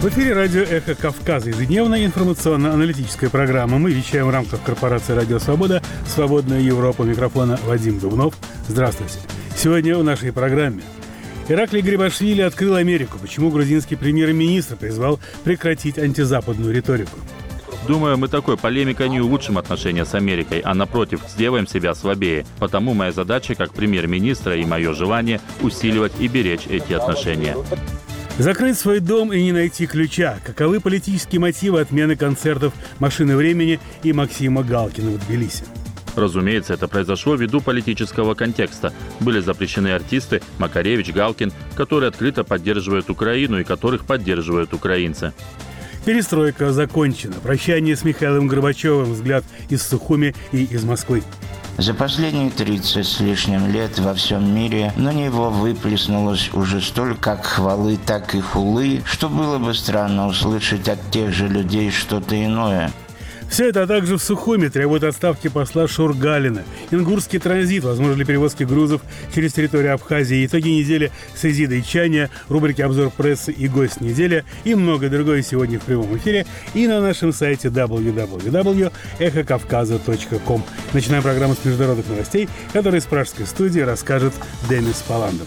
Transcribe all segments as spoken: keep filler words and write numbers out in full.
В эфире радио «Эхо Кавказа», ежедневная информационно-аналитическая программа. Мы вещаем в рамках корпорации «Радио Свобода», «Свободная Европа». Микрофона Вадим Дубнов. Здравствуйте. Сегодня в нашей программе. Ираклий Грибашвили открыл Америку. Почему грузинский премьер-министр призвал прекратить антизападную риторику? Думаю, мы такой полемикой не улучшим отношения с Америкой, а напротив, сделаем себя слабее. Потому моя задача как премьер-министра и мое желание усиливать и беречь эти отношения. Закрыть свой дом и не найти ключа. Каковы политические мотивы отмены концертов «Машины времени» и Максима Галкина в Тбилиси? Разумеется, это произошло ввиду политического контекста. Были запрещены артисты Макаревич, Галкин, которые открыто поддерживают Украину и которых поддерживают украинцы. Перестройка закончена. Прощание с Михаилом Горбачевым. Взгляд из Сухуми и из Москвы. За последние тридцать с лишним лет во всем мире на него выплеснулось уже столько как хвалы, так и хулы, что было бы странно услышать от тех же людей что-то иное. Все это, а также в Сухуми требует отставки посла Шургалина. Ингурский транзит, возможно ли перевозки грузов через территорию Абхазии, итоги недели с Изидой Чаня, рубрики «Обзор прессы» и «Гость недели» и многое другое сегодня в прямом эфире и на нашем сайте дабл ю дабл ю дабл ю точка эхо кавказа точка ком. Начинаем программу с международных новостей, которые из пражской студии расскажет Денис Паландов.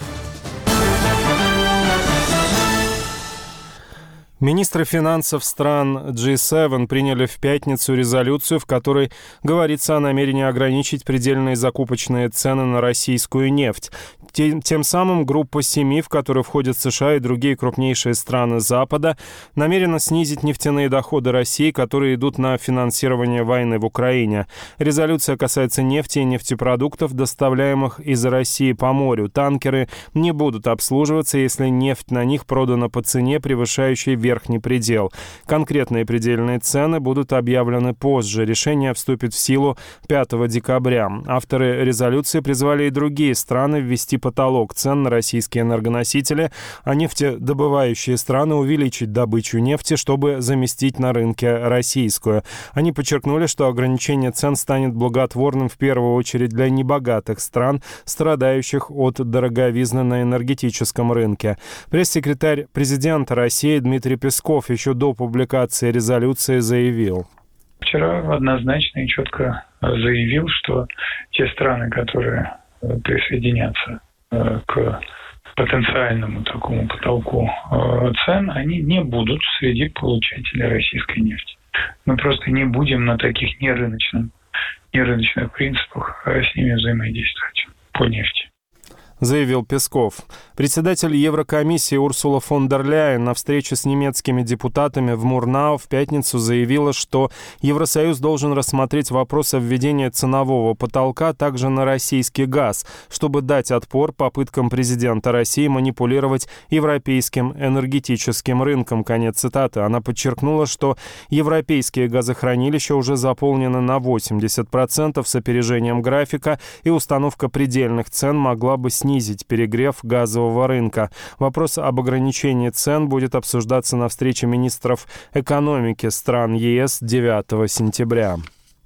Министры финансов стран джи семь приняли в пятницу резолюцию, в которой говорится о намерении ограничить предельные закупочные цены на российскую нефть. Тем, тем самым группа семи, в которую входят США и другие крупнейшие страны Запада, намерена снизить нефтяные доходы России, которые идут на финансирование войны в Украине. Резолюция касается нефти и нефтепродуктов, доставляемых из России по морю. Танкеры не будут обслуживаться, если нефть на них продана по цене, превышающей верхний предел. Конкретные предельные цены будут объявлены позже. Решение вступит в силу пятого декабря. Авторы резолюции призвали и другие страны ввести потолок цен на российские энергоносители, а нефтедобывающие страны увеличить добычу нефти, чтобы заместить на рынке российскую. Они подчеркнули, что ограничение цен станет благотворным в первую очередь для небогатых стран, страдающих от дороговизны на энергетическом рынке. Пресс-секретарь президента России Дмитрий Песков еще до публикации резолюции заявил. Вчера однозначно и четко заявил, что те страны, которые присоединятся к потенциальному такому потолку цен, они не будут среди получателей российской нефти. Мы просто не будем на таких нерыночных, нерыночных принципах с ними взаимодействовать по нефти. Заявил Песков. Председатель Еврокомиссии Урсула фон дер Ляйен на встрече с немецкими депутатами в Мурнау в пятницу заявила, что Евросоюз должен рассмотреть вопрос о введении ценового потолка также на российский газ, чтобы дать отпор попыткам президента России манипулировать европейским энергетическим рынком. Конец цитаты. Она подчеркнула, что европейские газохранилища уже заполнены на восемьдесят процентов с опережением графика, и установка предельных цен могла бы снизить снизить перегрев газового рынка. Вопрос об ограничении цен будет обсуждаться на встрече министров экономики стран ЕС девятого сентября.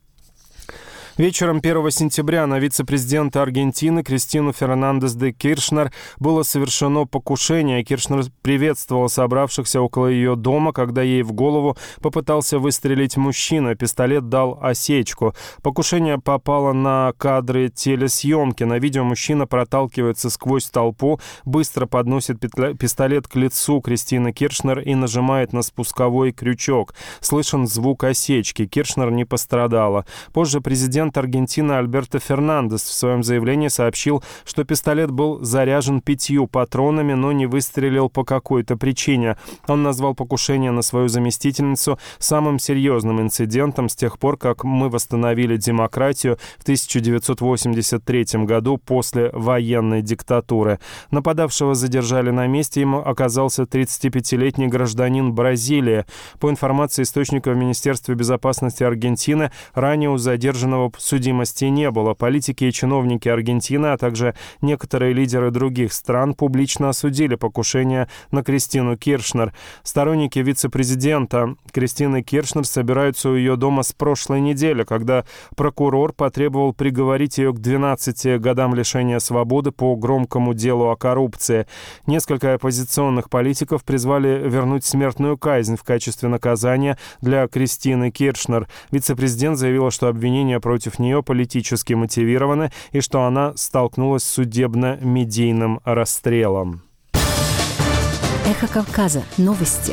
Вечером первого сентября на вице-президента Аргентины Кристину Фернандес де Киршнер было совершено покушение. Киршнер приветствовала собравшихся около ее дома, когда ей в голову попытался выстрелить мужчина. Пистолет дал осечку. Покушение попало на кадры телесъемки. На видео мужчина проталкивается сквозь толпу, быстро подносит пистолет к лицу Кристины Киршнер и нажимает на спусковой крючок. Слышен звук осечки. Киршнер не пострадала. Позже президент Аргентины Альберто Фернандес в своем заявлении сообщил, что пистолет был заряжен пятью патронами, но не выстрелил по какой-то причине. Он назвал покушение на свою заместительницу самым серьезным инцидентом с тех пор, как мы восстановили демократию в тысяча девятьсот восемьдесят третьем году после военной диктатуры. Нападавшего задержали на месте, ему оказался тридцатипятилетний гражданин Бразилии. По информации источника в Министерстве безопасности Аргентины, ранее у задержанного но судимости не было. Политики и чиновники Аргентины, а также некоторые лидеры других стран публично осудили покушение на Кристину Киршнер. Сторонники вице-президента Кристины Киршнер собираются у ее дома с прошлой недели, когда прокурор потребовал приговорить ее к двенадцати годам лишения свободы по громкому делу о коррупции. Несколько оппозиционных политиков призвали вернуть смертную казнь в качестве наказания для Кристины Киршнер. Вице-президент заявила, что обвинения против нее политически мотивированы и что она столкнулась с судебно-медийным расстрелом. Эхо Кавказа. Новости.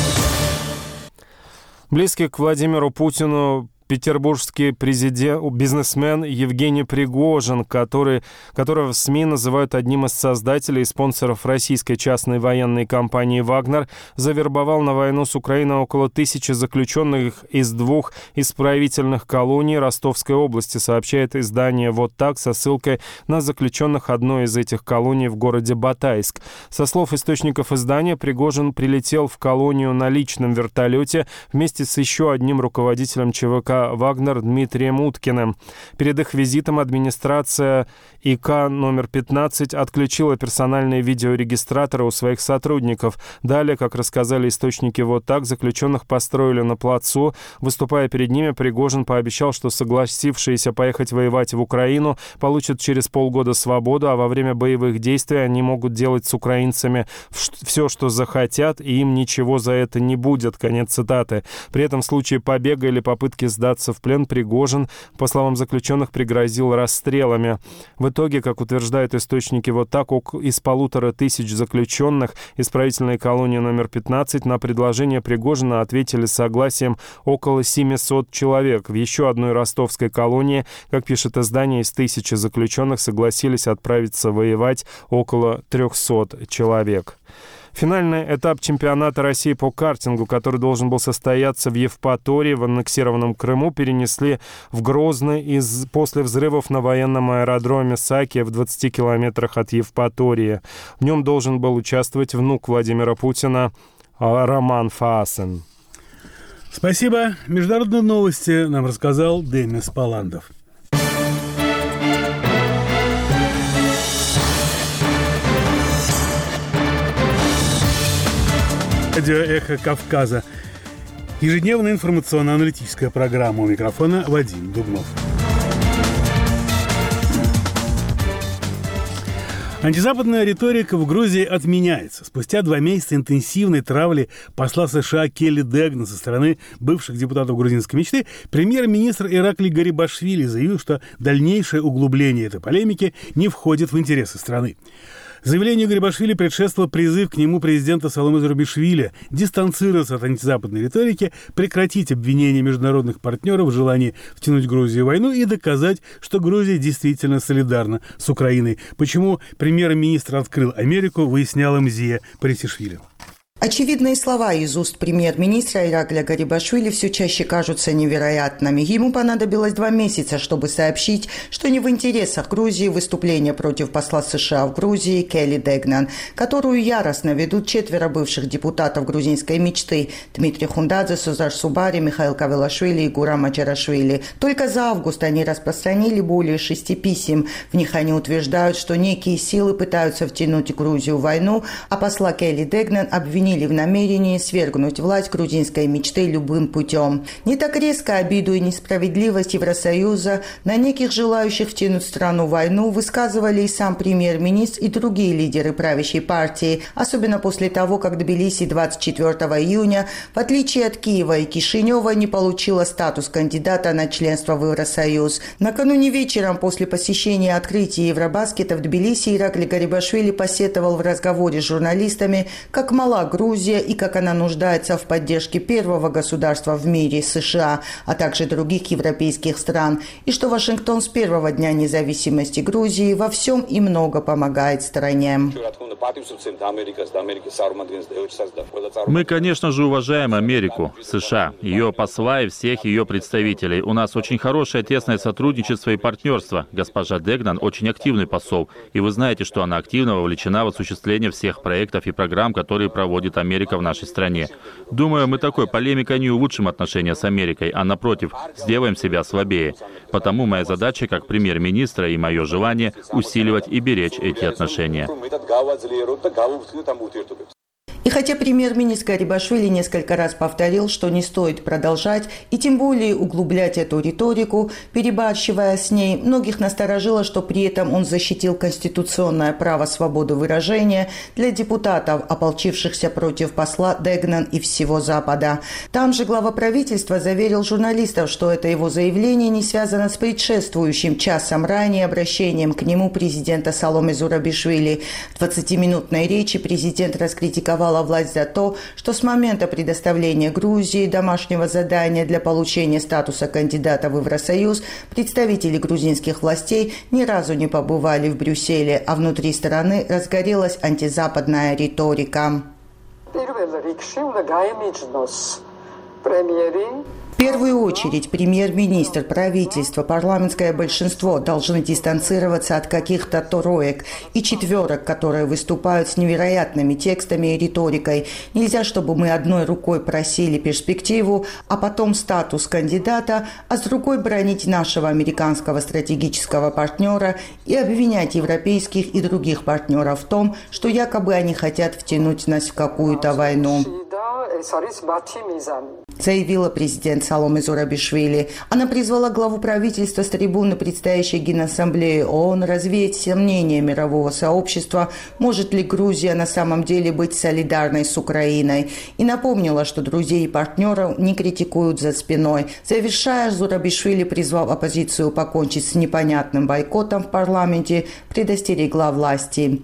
Близкий к Владимиру Путину петербургский президент, бизнесмен Евгений Пригожин, который, которого в СМИ называют одним из создателей и спонсоров российской частной военной компании «Вагнер», завербовал на войну с Украиной около тысячи заключенных из двух исправительных колоний Ростовской области, сообщает издание «Вот так» со ссылкой на заключенных одной из этих колоний в городе Батайск. Со слов источников издания, Пригожин прилетел в колонию на личном вертолете вместе с еще одним руководителем ЧВК «Вагнер» Дмитрием Уткиным. Перед их визитом администрация ИК номер пятнадцать отключила персональные видеорегистраторы у своих сотрудников. Далее, как рассказали источники «Вот так», заключенных построили на плацу. Выступая перед ними, Пригожин пообещал, что согласившиеся поехать воевать в Украину получат через полгода свободу, а во время боевых действий они могут делать с украинцами все, что захотят, и им ничего за это не будет. Конец цитаты. При этом в случае побега или попытки сдаться в плен Пригожин, по словам заключенных, пригрозил расстрелами. В итоге, как утверждают источники «Вот так», из полутора тысяч заключенных исправительной колонии номер пятнадцать на предложение Пригожина ответили согласием около семисот человек. В еще одной ростовской колонии, как пишет издание, из тысячи заключенных согласились отправиться воевать около трехсот человек. Финальный этап чемпионата России по картингу, который должен был состояться в Евпатории, в аннексированном Крыму, перенесли в Грозный из, после взрывов на военном аэродроме Саки в двадцати километрах от Евпатории. В нем должен был участвовать внук Владимира Путина Роман Фаасен. Спасибо. Международные новости нам рассказал Денис Паландов. Радио «Эхо Кавказа». Ежедневная информационно-аналитическая программа. У микрофона Вадим Дубнов. Антизападная риторика в Грузии отменяется. Спустя два месяца интенсивной травли посла США Келли Дэгна со стороны бывших депутатов грузинской мечты, премьер-министр Ираклий Гарибашвили заявил, что дальнейшее углубление этой полемики не входит в интересы страны. Заявлению Гарибашвили предшествовал призыв к нему президента Саломе Зурабишвили дистанцироваться от антизападной риторики, прекратить обвинения международных партнеров в желании втянуть Грузию в войну и доказать, что Грузия действительно солидарна с Украиной. Почему премьер-министр открыл Америку, выясняла Мзия Парисишвили. Очевидные слова из уст премьер-министра Ираклия Гарибашвили все чаще кажутся невероятными. Ему понадобилось два месяца, чтобы сообщить, что не в интересах Грузии выступление против посла США в Грузии Келли Дэгнан, которую яростно ведут четверо бывших депутатов грузинской мечты Дмитрий Хундадзе, Сузар Субари, Михаил Кавелашвили и Гурам Аджарашвили. Только за август они распространили более шести писем. В них они утверждают, что некие силы пытаются втянуть Грузию в войну, а посла Келли Дэгнан обвиняют в намерении свергнуть власть грузинской мечты любым путем. Не так резко обиду и несправедливость Евросоюза на неких желающих втянуть страну в войну высказывали и сам премьер-министр, и другие лидеры правящей партии, особенно после того, как Тбилиси двадцать четвёртого июня, в отличие от Киева и Кишинева, не получила статус кандидата на членство в Евросоюз. Накануне вечером после посещения открытия Евробаскета в Тбилиси Ираклий Гарибашвили посетовал в разговоре с журналистами, как мала Грузия и как она нуждается в поддержке первого государства в мире США, а также других европейских стран, и что Вашингтон с первого дня независимости Грузии во всем и много помогает стране. Мы, конечно же, уважаем Америку, США, ее посла и всех ее представителей. У нас очень хорошее тесное сотрудничество и партнерство. Госпожа Дэгнан очень активный посол, и вы знаете, что она активно вовлечена в осуществление всех проектов и программ, которые проводит будет Америка в нашей стране. Думаю, мы такой полемикой не улучшим отношения с Америкой, а напротив, сделаем себя слабее. Потому моя задача как премьер-министра и мое желание усиливать и беречь эти отношения. И хотя премьер-министр Гарибашвили несколько раз повторил, что не стоит продолжать и тем более углублять эту риторику, перебарщивая с ней, многих насторожило, что при этом он защитил конституционное право свободы выражения для депутатов, ополчившихся против посла Дегнан и всего Запада. Там же глава правительства заверил журналистов, что это его заявление не связано с предшествующим часом ранее обращением к нему президента Саломе Зурабишвили. В двадцатиминутной речи президент раскритиковал власть за то, что с момента предоставления Грузии домашнего задания для получения статуса кандидата в Евросоюз представители грузинских властей ни разу не побывали в Брюсселе, а внутри страны разгорелась антизападная риторика. В первую очередь премьер-министр, правительство, парламентское большинство должны дистанцироваться от каких-то троек и четверок, которые выступают с невероятными текстами и риторикой. Нельзя, чтобы мы одной рукой просили перспективу, а потом статус кандидата, а с другой бронить нашего американского стратегического партнера и обвинять европейских и других партнеров в том, что якобы они хотят втянуть нас в какую-то войну, заявила президент Саломе Зурабишвили. Она призвала главу правительства с трибуны предстоящей Генассамблеи ООН развеять сомнения мирового сообщества, может ли Грузия на самом деле быть солидарной с Украиной, и напомнила, что друзей и партнеров не критикуют за спиной. Завершая, Зурабишвили призвал оппозицию покончить с непонятным бойкотом в парламенте, предостерегла власти.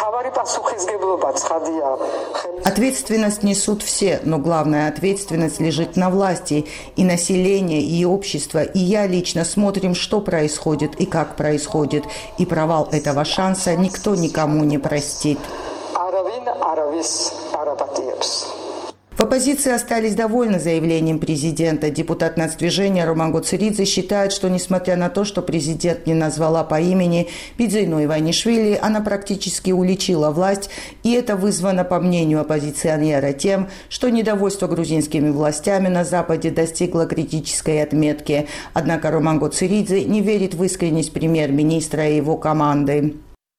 Ответственность несут все, но главная ответственность лежит на власти. И население, и общество, и я лично смотрим, что происходит и как происходит. И провал этого шанса никто никому не простит. В оппозиции остались довольны заявлением президента. Депутат нацдвижения Роман Гоцеридзе считает, что несмотря на то, что президент не назвала по имени Бидзину Иванишвили, она практически уличила власть, и это вызвано, по мнению оппозиционера, тем, что недовольство грузинскими властями на Западе достигло критической отметки. Однако Роман Гоцеридзе не верит в искренность премьер-министра и его команды.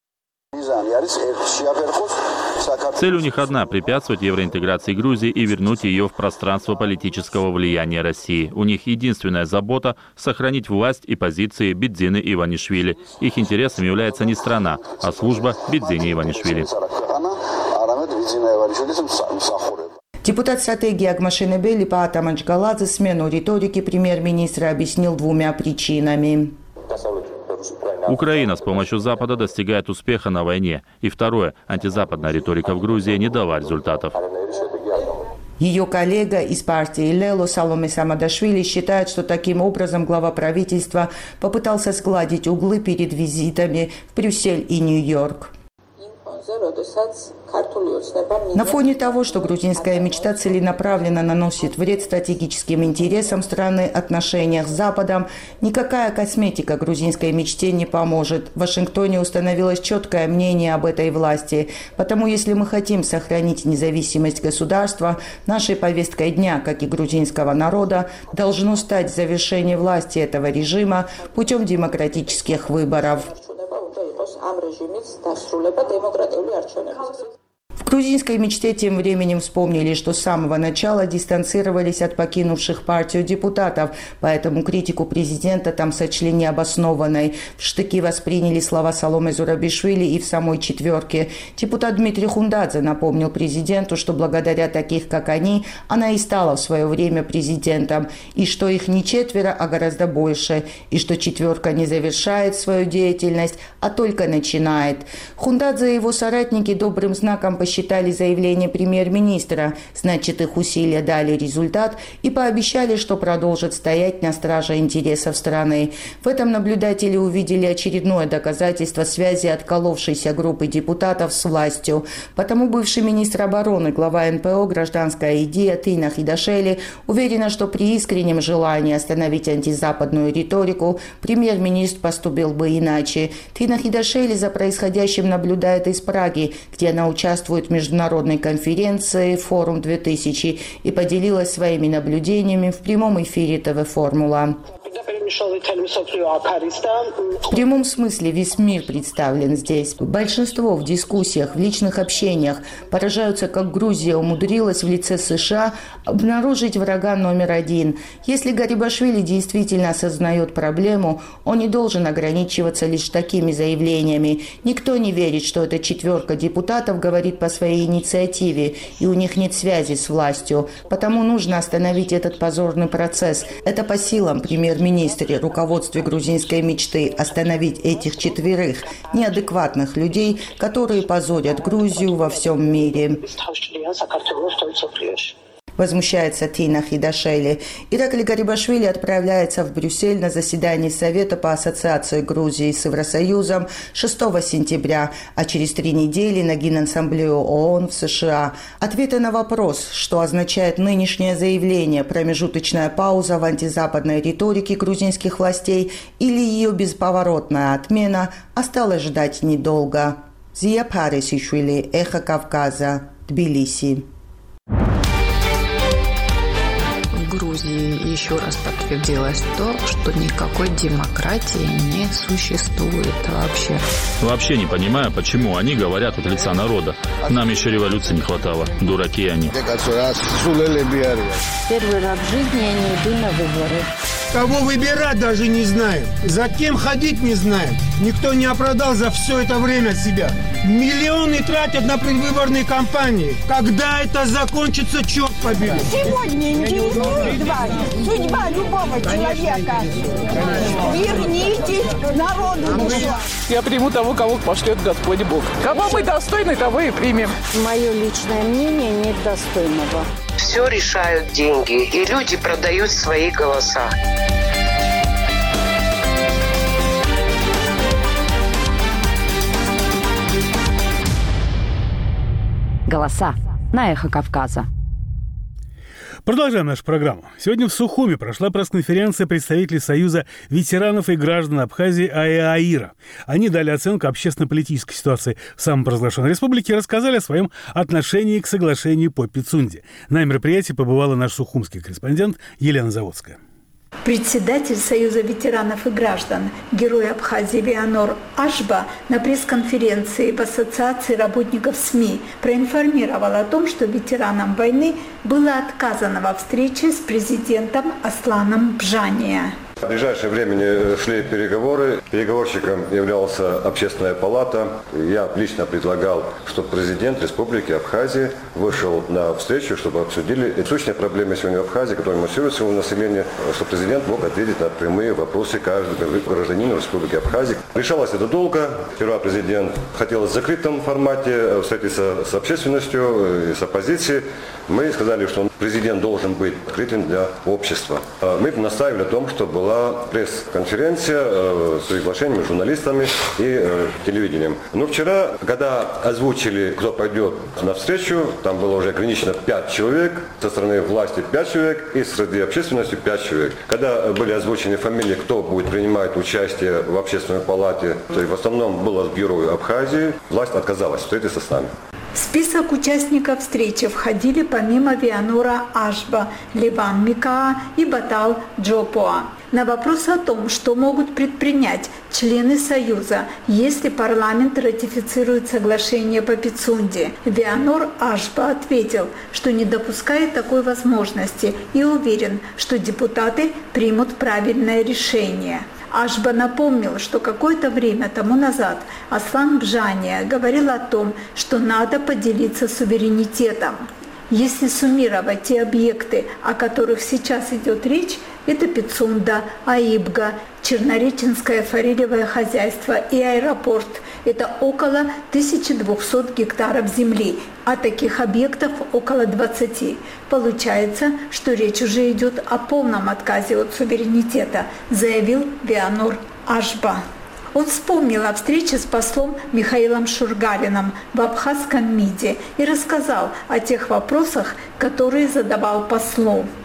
Цель у них одна – препятствовать евроинтеграции Грузии и вернуть ее в пространство политического влияния России. У них единственная забота – сохранить власть и позиции Бидзины Иванишвили. Их интересом является не страна, а служба Бидзине Иванишвили. Депутат стратегии Агмашенебели Паата Манчгаладзе смену риторики премьер-министра объяснил двумя причинами. Украина с помощью Запада достигает успеха на войне. И второе, антизападная риторика в Грузии не дала результатов. Ее коллега из партии Лело Саломе Самадашвили считает, что таким образом глава правительства попытался сгладить углы перед визитами в Брюссель и Нью-Йорк. На фоне того, что грузинская мечта целенаправленно наносит вред стратегическим интересам страны, отношениях с Западом, никакая косметика грузинской мечте не поможет. В Вашингтоне установилось четкое мнение об этой власти. Потому если мы хотим сохранить независимость государства, нашей повесткой дня, как и грузинского народа, должно стать завершение власти этого режима путем демократических выборов. В грузинской мечте тем временем вспомнили, что с самого начала дистанцировались от покинувших партию депутатов, поэтому критику президента там сочли необоснованной. В штыки восприняли слова Саломе Зурабишвили и в самой четверке. Депутат Дмитрий Хундадзе напомнил президенту, что благодаря таких, как они, она и стала в свое время президентом, и что их не четверо, а гораздо больше, и что четверка не завершает свою деятельность, а только начинает. Хундадзе и его соратники добрым знаком посчитали заявление премьер-министра, значит, их усилия дали результат, и пообещали, что продолжат стоять на страже интересов страны. В этом наблюдатели увидели очередное доказательство связи отколовшейся группы депутатов с властью. Потому бывший министр обороны, глава эн пэ о «Гражданская идея» Тина Хидашели уверена, что при искреннем желании остановить антизападную риторику премьер-министр поступил бы иначе. Тина Хидашели за происходящим наблюдает из Праги, где она участвует участвует в международной конференции «Форум-две тысячи» и поделилась своими наблюдениями в прямом эфире ТВ «Формула». В прямом смысле весь мир представлен здесь. Большинство в дискуссиях, в личных общениях поражаются, как Грузия умудрилась в лице США обнаружить врага номер один. Если Гарибашвили действительно осознает проблему, он не должен ограничиваться лишь такими заявлениями. Никто не верит, что эта четверка депутатов говорит по своей инициативе, и у них нет связи с властью. Потому нужно остановить этот позорный процесс. Это по силам премьер-министра, руководстве грузинской мечты остановить этих четверых неадекватных людей, которые позорят Грузию во всем мире. Возмущается Тина Хидашели. Иракли Гарибашвили отправляется в Брюссель на заседание Совета по ассоциации Грузии с Евросоюзом шестого сентября, а через три недели на Генассамблею ООН в США. Ответы на вопрос, что означает нынешнее заявление, промежуточная пауза в антизападной риторике грузинских властей или ее бесповоротная отмена, осталось ждать недолго. Зия Парисишвили, Эхо Кавказа, Тбилиси. В Грузии еще раз подтвердилось то, что никакой демократии не существует вообще. Вообще не понимаю, почему они говорят от лица народа. Нам еще революции не хватало. Дураки они. Первый раз в жизни я не иду на выборы. Кого выбирать даже не знаем. За кем ходить не знаем. Никто не оправдал за все это время себя. Миллионы тратят на предвыборные кампании. Когда это закончится, черт побери. Сегодня интересует вас судьба любого человека. Вернитесь народу душа. Я приму того, кого пошлет Господь Бог. Кого мы достойны, того и примем. Мое личное мнение нет достойного. Все решают деньги, и люди продают свои голоса. Голоса на Эхо Кавказа. Продолжаем нашу программу. Сегодня в Сухуми прошла пресс-конференция представителей Союза ветеранов и граждан Абхазии АЭАИРа. Они дали оценку общественно-политической ситуации в самопровозглашенной республике и рассказали о своем отношении к соглашению по Пицунде. На мероприятии побывала наш сухумский корреспондент Елена Заводская. Председатель Союза ветеранов и граждан, герой Абхазии Вианор Ашба на пресс-конференции в Ассоциации работников СМИ проинформировал о том, что ветеранам войны было отказано во встрече с президентом Асланом Бжания. В ближайшее время шли переговоры. Переговорщиком являлся Общественная палата. Я лично предлагал, чтобы президент Республики Абхазия вышел на встречу, чтобы обсудили сущие проблемы сегодня в Абхазии, которые массируют сегодня население, чтобы президент мог ответить на прямые вопросы каждого гражданина Республики Абхазия. Решалось это долго. Сперва президент хотел в закрытом формате встретиться с общественностью и с оппозицией. Мы сказали, что президент должен быть открытым для общества. Мы настаивали о том, что была пресс-конференция с приглашениями журналистами и телевидением. Но вчера, когда озвучили, кто пойдет на встречу, там было уже ограничено пять человек, со стороны власти пять человек и среди общественности пять человек. Когда были озвучены фамилии, кто будет принимать участие в общественной палате, то в основном было герой Абхазии, власть отказалась встретиться с нами. В список участников встречи входили помимо Вианора Ашба, Ливан Микаа и Батал Джопоа. На вопрос о том, что могут предпринять члены Союза, если парламент ратифицирует соглашение по Пицунде, Вианор Ашба ответил, что не допускает такой возможности и уверен, что депутаты примут правильное решение. Ашба напомнил, что какое-то время тому назад Аслан Бжания говорил о том, что надо поделиться суверенитетом. Если суммировать те объекты, о которых сейчас идет речь, это Пицунда, Аибга, Чернореченское форелевое хозяйство и аэропорт. Это около тысячи двухсот гектаров земли, а таких объектов около двадцати. Получается, что речь уже идет о полном отказе от суверенитета, заявил Вианор Ашба. Он вспомнил о встрече с послом Михаилом Шургалиным в абхазском МИДе и рассказал о тех вопросах, которые задавал послу.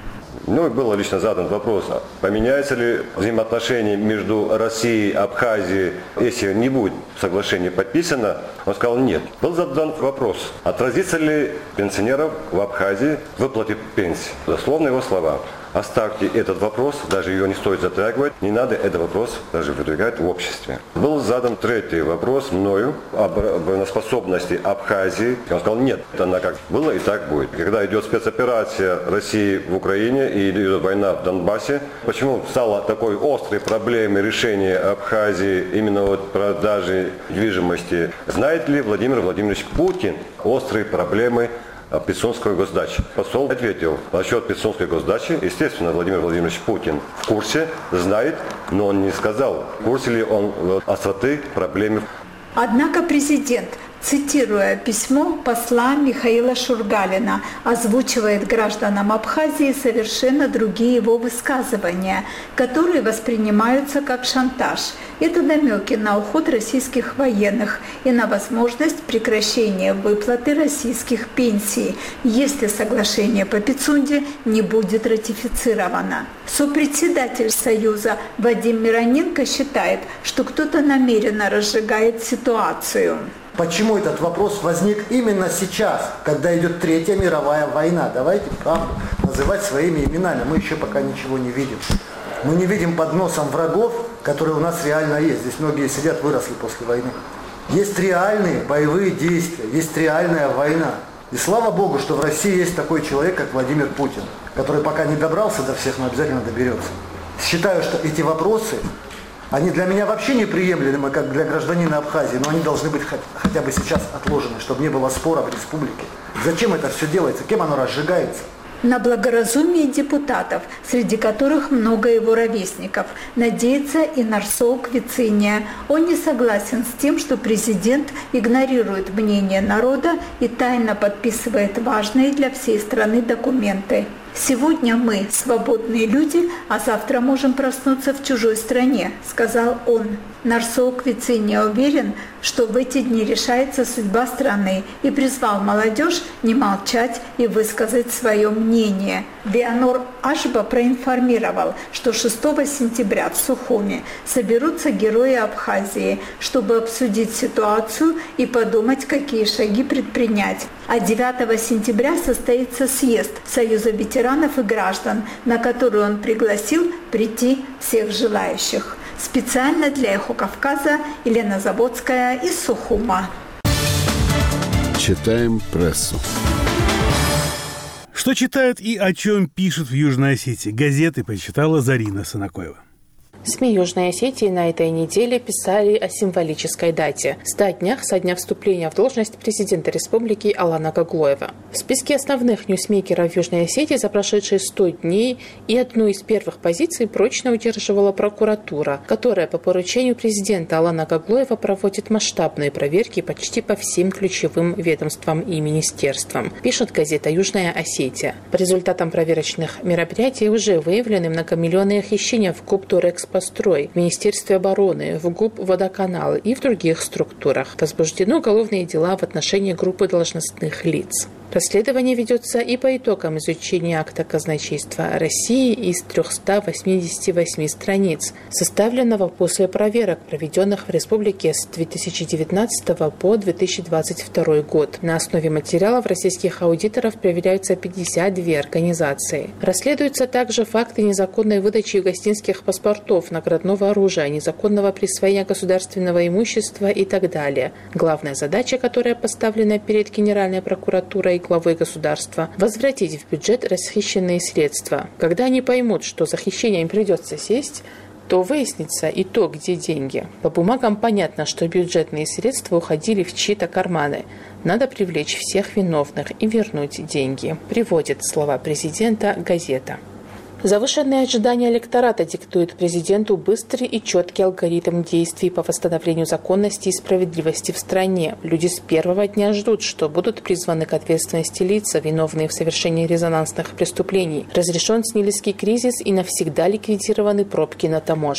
Ну и был лично задан вопрос, поменяются ли взаимоотношения между Россией и Абхазией, если не будет соглашение подписано. Он сказал нет. Был задан вопрос, отразится ли пенсионеров в Абхазии выплате пенсии. Дословно его слова. Оставьте этот вопрос, даже ее не стоит затрагивать, не надо этот вопрос даже выдвигать в обществе. Был задан третий вопрос мною об обороноспособности Абхазии. Он сказал, нет, она как было и так будет. Когда идет спецоперация России в Украине и идет война в Донбассе, почему стало такой острой проблемой решения Абхазии именно вот продажи недвижимости? Знает ли Владимир Владимирович Путин острые проблемы Пицунской госдачи? Посол ответил, насчет Пицунской госдачи, естественно, Владимир Владимирович Путин в курсе, знает, но он не сказал, в курсе ли он остроты проблемы. Однако президент, цитируя письмо посла Михаила Шургалина, озвучивает гражданам Абхазии совершенно другие его высказывания, которые воспринимаются как шантаж. Это намеки на уход российских военных и на возможность прекращения выплаты российских пенсий, если соглашение по Пицунде не будет ратифицировано. Сопредседатель Союза Вадим Мироненко считает, что кто-то намеренно разжигает ситуацию. Почему этот вопрос возник именно сейчас, когда идет Третья мировая война? Давайте правду называть своими именами. Мы еще пока ничего не видим. Мы не видим под носом врагов, которые у нас реально есть. Здесь многие сидят, выросли после войны. Есть реальные боевые действия, есть реальная война. И слава Богу, что в России есть такой человек, как Владимир Путин, который пока не добрался до всех, но обязательно доберется. Считаю, что эти вопросы, они для меня вообще неприемлемы, как для гражданина Абхазии, но они должны быть хотя бы сейчас отложены, чтобы не было спора в республике. Зачем это все делается? Кем оно разжигается? На благоразумие депутатов, среди которых много его ровесников, надеется и Нарсоу Квициния. Он не согласен с тем, что президент игнорирует мнение народа и тайно подписывает важные для всей страны документы. «Сегодня мы свободные люди, а завтра можем проснуться в чужой стране», – сказал он. Нарсоу Квициния уверен, что в эти дни решается судьба страны и призвал молодежь не молчать и высказать свое мнение. Вианор Ашба проинформировал, что шестого сентября в Сухуми соберутся герои Абхазии, чтобы обсудить ситуацию и подумать, какие шаги предпринять. А девятого сентября состоится съезд Союза ветеранов и граждан, на который он пригласил прийти всех желающих. Специально для «Эхо Кавказа» Елена Заводская из Сухума. Читаем прессу. Что читают и о чем пишут в Южной Осетии? Газеты почитала Зарина Санакоева. СМИ Южной Осетии на этой неделе писали о символической дате – ста днях со дня вступления в должность президента республики Алана Гаглоева. В списке основных ньюсмейкеров Южной Осетии за прошедшие сто дней и одну из первых позиций прочно удерживала прокуратура, которая по поручению президента Алана Гаглоева проводит масштабные проверки почти по всем ключевым ведомствам и министерствам, пишет газета «Южная Осетия». По результатам проверочных мероприятий уже выявлены многомиллионные хищения в Коптурэкспострой, в Министерстве обороны, в ГУП «Водоканал» и в других структурах. Возбуждены уголовные дела в отношении группы должностных лиц. Расследование ведется и по итогам изучения акта казначейства России из трёхсот восьмидесяти восьми страниц, составленного после проверок, проведенных в республике с две тысячи девятнадцатого по две тысячи двадцать второй год. На основе материалов российских аудиторов проверяются пятьдесят две организации. Расследуются также факты незаконной выдачи югославских паспортов, наградного оружия, незаконного присвоения государственного имущества и так далее. Главная задача, которая поставлена перед Генеральной прокуратурой и главой государства – возвратить в бюджет расхищенные средства. Когда они поймут, что за хищение им придется сесть, то выяснится и то, где деньги. По бумагам понятно, что бюджетные средства уходили в чьи-то карманы. Надо привлечь всех виновных и вернуть деньги. Приводит слова президента газета. Завышенные ожидания электората диктуют президенту быстрый и четкий алгоритм действий по восстановлению законности и справедливости в стране. Люди с первого дня ждут, что будут призваны к ответственности лица, виновные в совершении резонансных преступлений. Разрешен снилийский кризис и навсегда ликвидированы пробки на таможне.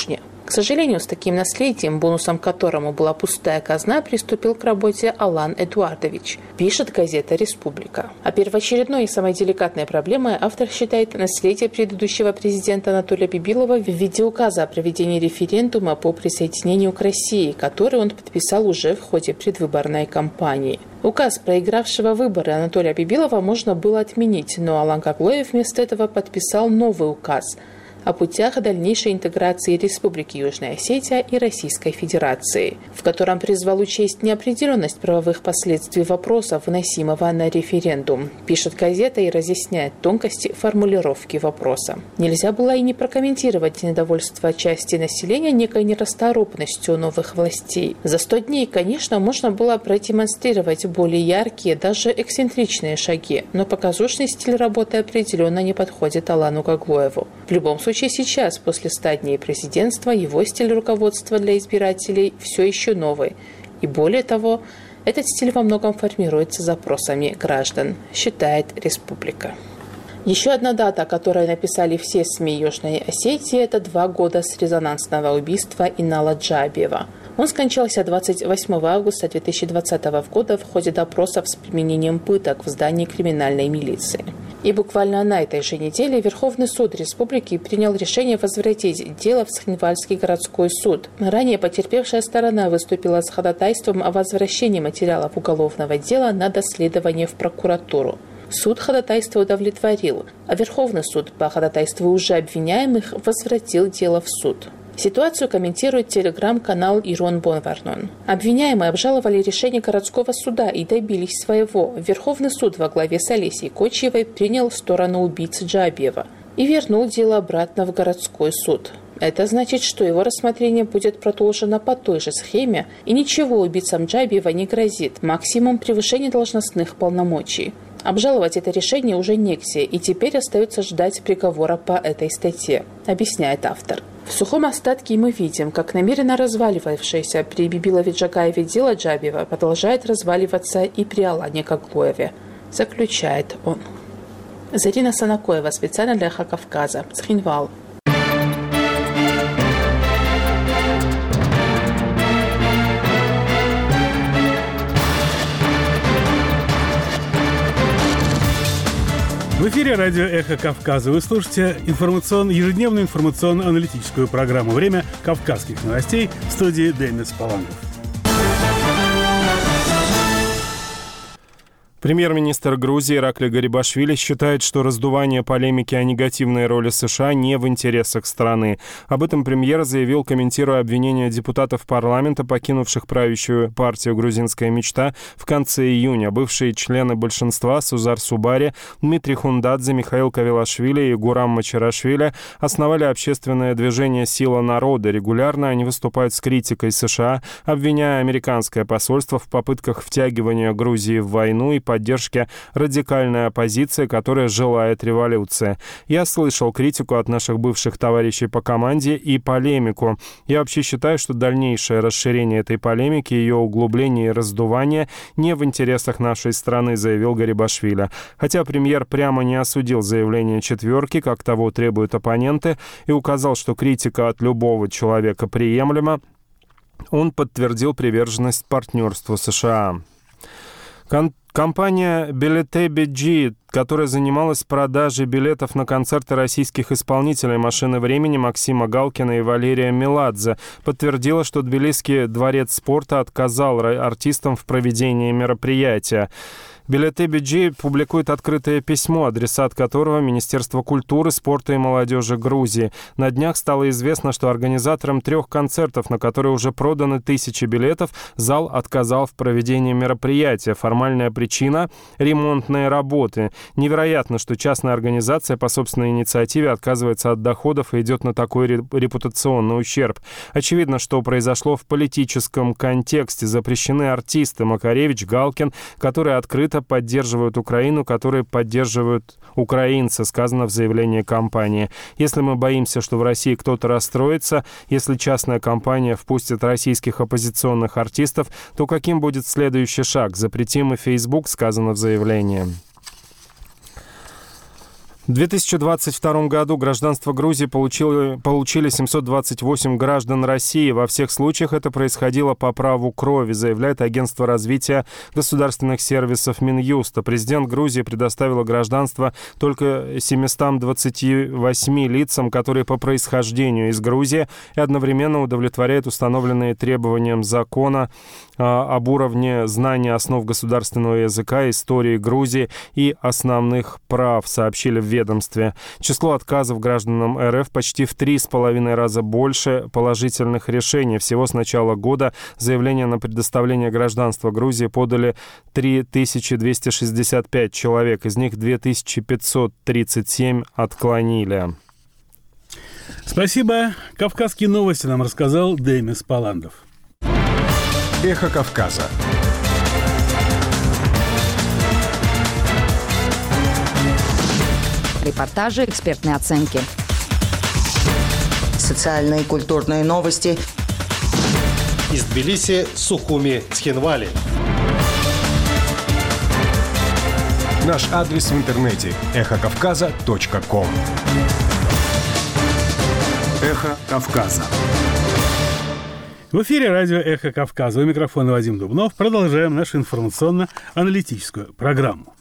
К сожалению, с таким наследием, бонусом которому была пустая казна, приступил к работе Алан Эдуардович, пишет газета «Республика». А первоочередной и самой деликатной проблемой автор считает наследие предыдущего президента Анатолия Бибилова в виде указа о проведении референдума по присоединению к России, который он подписал уже в ходе предвыборной кампании. Указ проигравшего выборы Анатолия Бибилова можно было отменить, но Алан Каглоев вместо этого подписал новый указ о путях дальнейшей интеграции Республики Южная Осетия и Российской Федерации, в котором призвал учесть неопределенность правовых последствий вопроса, выносимого на референдум, пишет газета и разъясняет тонкости формулировки вопроса. Нельзя было и не прокомментировать недовольство части населения некой нерасторопностью новых властей. За сто дней, конечно, можно было продемонстрировать более яркие, даже эксцентричные шаги, но показушный стиль работы определенно не подходит Алану Каглоеву. В любом случае, сейчас, после ста дней президентства, его стиль руководства для избирателей все еще новый. И более того, этот стиль во многом формируется запросами граждан, считает «Республика». Еще одна дата, о которой написали все СМИ Южной Осетии, это два года с резонансного убийства Инала Джабиева. Он скончался двадцать восьмого августа две тысячи двадцатого года в ходе допросов с применением пыток в здании криминальной милиции. И буквально на этой же неделе Верховный суд Республики принял решение возвратить дело в Схинвальский городской суд. Ранее потерпевшая сторона выступила с ходатайством о возвращении материалов уголовного дела на доследование в прокуратуру. Суд ходатайство удовлетворил, а Верховный суд по ходатайству уже обвиняемых возвратил дело в суд. Ситуацию комментирует телеграм-канал Ирон Бонварнон. Обвиняемые обжаловали решение городского суда и добились своего. Верховный суд во главе с Олесей Кочьевой принял сторону убийцы Джабиева и вернул дело обратно в городской суд. Это значит, что его рассмотрение будет продолжено по той же схеме, и ничего убийцам Джабиева не грозит, максимум превышение должностных полномочий. Обжаловать это решение уже негде, и теперь остается ждать приговора по этой статье, объясняет автор. В сухом остатке мы видим, как намеренно разваливавшееся при Бибилове Джагаеве дело Джабиева продолжает разваливаться и при Алане Каглоеве, заключает он. Зарина Санакоева, специально для Эхо Кавказа, Схинвал. В эфире радио «Эхо Кавказа». Вы слушаете информацион... ежедневную информационно-аналитическую программу «Время кавказских новостей» в студии Денис Палангов. Премьер-министр Грузии Иракли Гарибашвили считает, что раздувание полемики о негативной роли США не в интересах страны. Об этом премьер заявил, комментируя обвинения депутатов парламента, покинувших правящую партию «Грузинская мечта» в конце июня. Бывшие члены большинства Сузар Субари, Дмитрий Хундадзе, Михаил Кавилашвили и Гурам Мачарашвили основали общественное движение «Сила народа». Регулярно они выступают с критикой США, обвиняя американское посольство в попытках втягивания Грузии в войну и поддержке радикальной оппозиции, которая желает революции. Я слышал критику от наших бывших товарищей по команде и полемику. Я вообще считаю, что дальнейшее расширение этой полемики, ее углубление и раздувание не в интересах нашей страны, заявил Гарибашвили. Хотя премьер прямо не осудил заявление четверки, как того требуют оппоненты, и указал, что критика от любого человека приемлема, он подтвердил приверженность партнерству США. Кон- Компания Билеты би джи, которая занималась продажей билетов на концерты российских исполнителей «Машины времени» Максима Галкина и Валерия Меладзе, подтвердила, что Тбилисский дворец спорта отказал артистам в проведении мероприятия. Билеты би джи публикует открытое письмо, адресат которого Министерство культуры, спорта и молодежи Грузии. На днях стало известно, что организаторам трех концертов, на которые уже проданы тысячи билетов, зал отказал в проведении мероприятия. Формальная причина – ремонтные работы. Невероятно, что частная организация по собственной инициативе отказывается от доходов и идет на такой репутационный ущерб. Очевидно, что произошло в политическом контексте. Запрещены артисты Макаревич, Галкин, которые открыто поддерживают Украину, которые поддерживают украинцы, сказано в заявлении компании. Если мы боимся, что в России кто-то расстроится, если частная компания впустит российских оппозиционных артистов, то каким будет следующий шаг? Запретим и Facebook, сказано в заявлении. В две тысячи двадцать втором году гражданство Грузии получили, получили семьсот двадцать восемь граждан России. Во всех случаях это происходило по праву крови, заявляет Агентство развития государственных сервисов Минюста. Президент Грузии предоставила гражданство только семистам двадцати восьми лицам, которые по происхождению из Грузии, и одновременно удовлетворяет установленные требованиям закона а, об уровне знания основ государственного языка, истории Грузии и основных прав, сообщили в ведомстве. Число отказов гражданам РФ почти в три с половиной раза больше положительных решений. Всего с начала года заявление на предоставление гражданства Грузии подали три тысячи двести шестьдесят пять человек. Из них две тысячи пятьсот тридцать семь отклонили. Спасибо. Кавказские новости нам рассказал Демис Паландов. Эхо Кавказа. Репортажи, экспертные оценки. Социальные и культурные новости. Из Тбилиси, Сухуми, Цхинвали. Наш адрес в интернете – эхо кавказа точка ком. Эхо Кавказа. В эфире радио «Эхо Кавказа». У микрофона Вадим Дубнов. Продолжаем нашу информационно-аналитическую программу.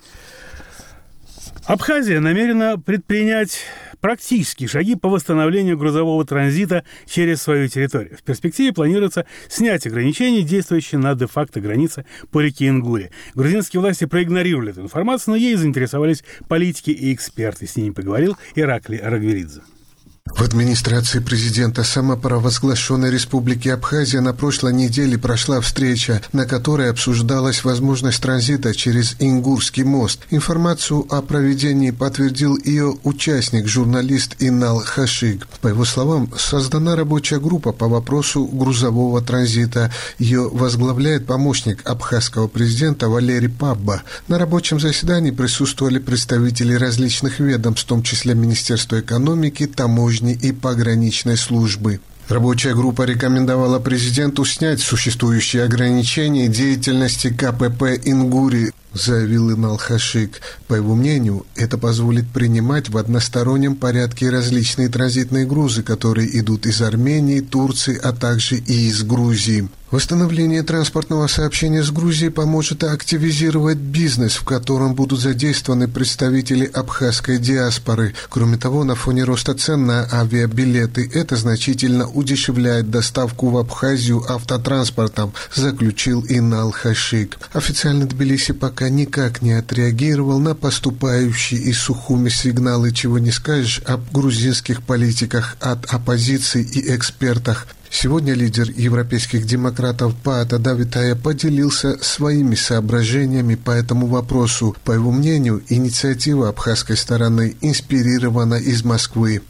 Абхазия намерена предпринять практические шаги по восстановлению грузового транзита через свою территорию. В перспективе планируется снять ограничения, действующие на де-факто границе по реке Ингуре. Грузинские власти проигнорировали эту информацию, но ей заинтересовались политики и эксперты. С ними поговорил Ираклий Арагверидзе. В администрации президента самопровозглашенной Республики Абхазия на прошлой неделе прошла встреча, на которой обсуждалась возможность транзита через Ингурский мост. Информацию о проведении подтвердил ее участник, журналист Инал Хашиг. По его словам, создана рабочая группа по вопросу грузового транзита. Ее возглавляет помощник абхазского президента Валерий Пабба. На рабочем заседании присутствовали представители различных ведомств, в том числе Министерства экономики, таможни и пограничной службы. Рабочая группа рекомендовала президенту снять существующие ограничения деятельности ка пэ пэ «Ингури», заявил Инал Хашиг. По его мнению, это позволит принимать в одностороннем порядке различные транзитные грузы, которые идут из Армении, Турции, а также и из Грузии. Восстановление транспортного сообщения с Грузией поможет активизировать бизнес, в котором будут задействованы представители абхазской диаспоры. Кроме того, на фоне роста цен на авиабилеты это значительно удешевляет доставку в Абхазию автотранспортом, заключил Инал Хашиг. Официально Тбилиси пока никак не отреагировал на поступающие из Сухуми сигналы, чего не скажешь об грузинских политиках от оппозиции и экспертах. Сегодня лидер европейских демократов Паата Давитая поделился своими соображениями по этому вопросу. По его мнению, инициатива абхазской стороны инспирирована из Москвы.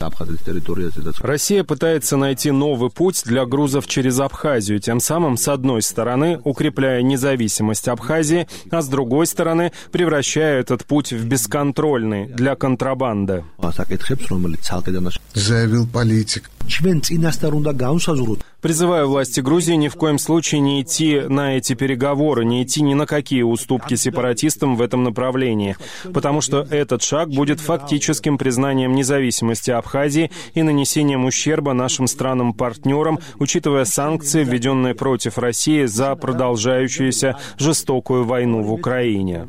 Россия пытается найти новый путь для грузов через Абхазию, тем самым, с одной стороны, укрепляя независимость Абхазии, а с другой стороны, превращая этот путь в бесконтрольный для контрабанды. Заявил политик. Призываю власти Грузии ни в коем случае не идти на эти переговоры, не идти ни на какие уступки сепаратистам в этом направлении, потому что этот шаг будет фактическим признанием независимости Абхазии и нанесением ущерба нашим странам-партнерам, учитывая санкции, введенные против России за продолжающуюся жестокую войну в Украине.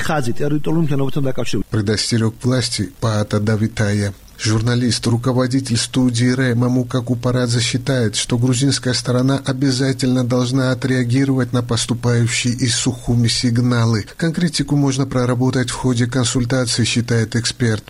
Предостерег власти Паата Давитая. Журналист, руководитель студии РЭ Мамука Купарадзе считает, что грузинская сторона обязательно должна отреагировать на поступающие из Сухуми сигналы. Конкретику можно проработать в ходе консультаций, считает эксперт.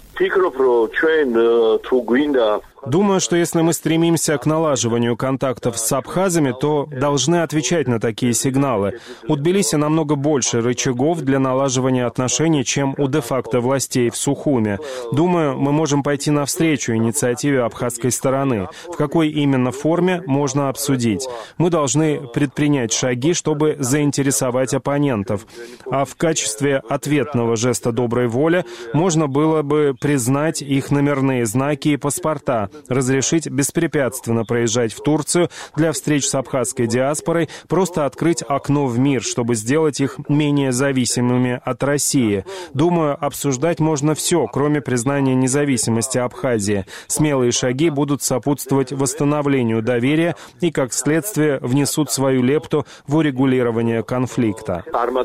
Думаю, что если мы стремимся к налаживанию контактов с абхазами, то должны отвечать на такие сигналы. У Тбилиси намного больше рычагов для налаживания отношений, чем у де-факто властей в Сухуми. Думаю, мы можем пойти навстречу инициативе абхазской стороны. В какой именно форме, можно обсудить. Мы должны предпринять шаги, чтобы заинтересовать оппонентов. А в качестве ответного жеста доброй воли можно было бы признать их номерные знаки и паспорта, разрешить беспрепятственно проезжать в Турцию для встреч с абхазской диаспорой, просто открыть окно в мир, чтобы сделать их менее зависимыми от России. Думаю, обсуждать можно все, кроме признания независимости Абхазии. Смелые шаги будут сопутствовать восстановлению доверия и, как следствие, внесут свою лепту в урегулирование конфликта.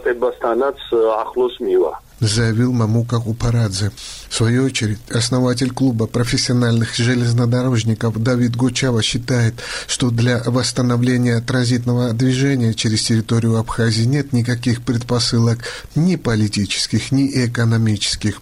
Заявил Мамука Упарадзе. В свою очередь, основатель клуба профессиональных железнодорожников Давид Гучава считает, что для восстановления транзитного движения через территорию Абхазии нет никаких предпосылок ни политических, ни экономических.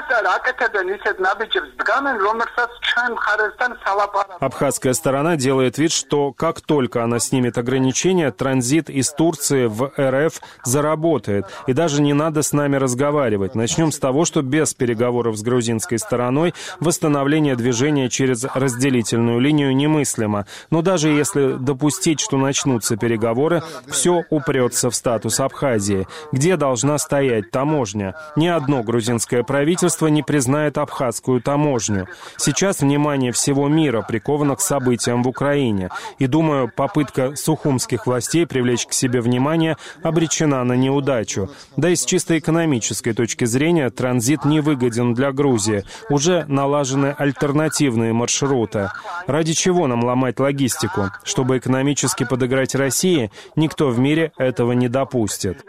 Абхазская сторона делает вид, что как только она снимет ограничения, транзит из Турции в РФ заработает. И даже не надо с нами разговаривать. Начнем с того, что без переговоров с грузинской стороной восстановление движения через разделительную линию немыслимо. Но даже если допустить, что начнутся переговоры, все упрется в статус Абхазии. Где должна стоять таможня? Ни одно грузинское правительство Правительство не признает абхазскую таможню. Сейчас внимание всего мира приковано к событиям в Украине. И, думаю, попытка сухумских властей привлечь к себе внимание обречена на неудачу. Да и с чисто экономической точки зрения транзит невыгоден для Грузии. Уже налажены альтернативные маршруты. Ради чего нам ломать логистику? Чтобы экономически подыграть России, никто в мире этого не допустит.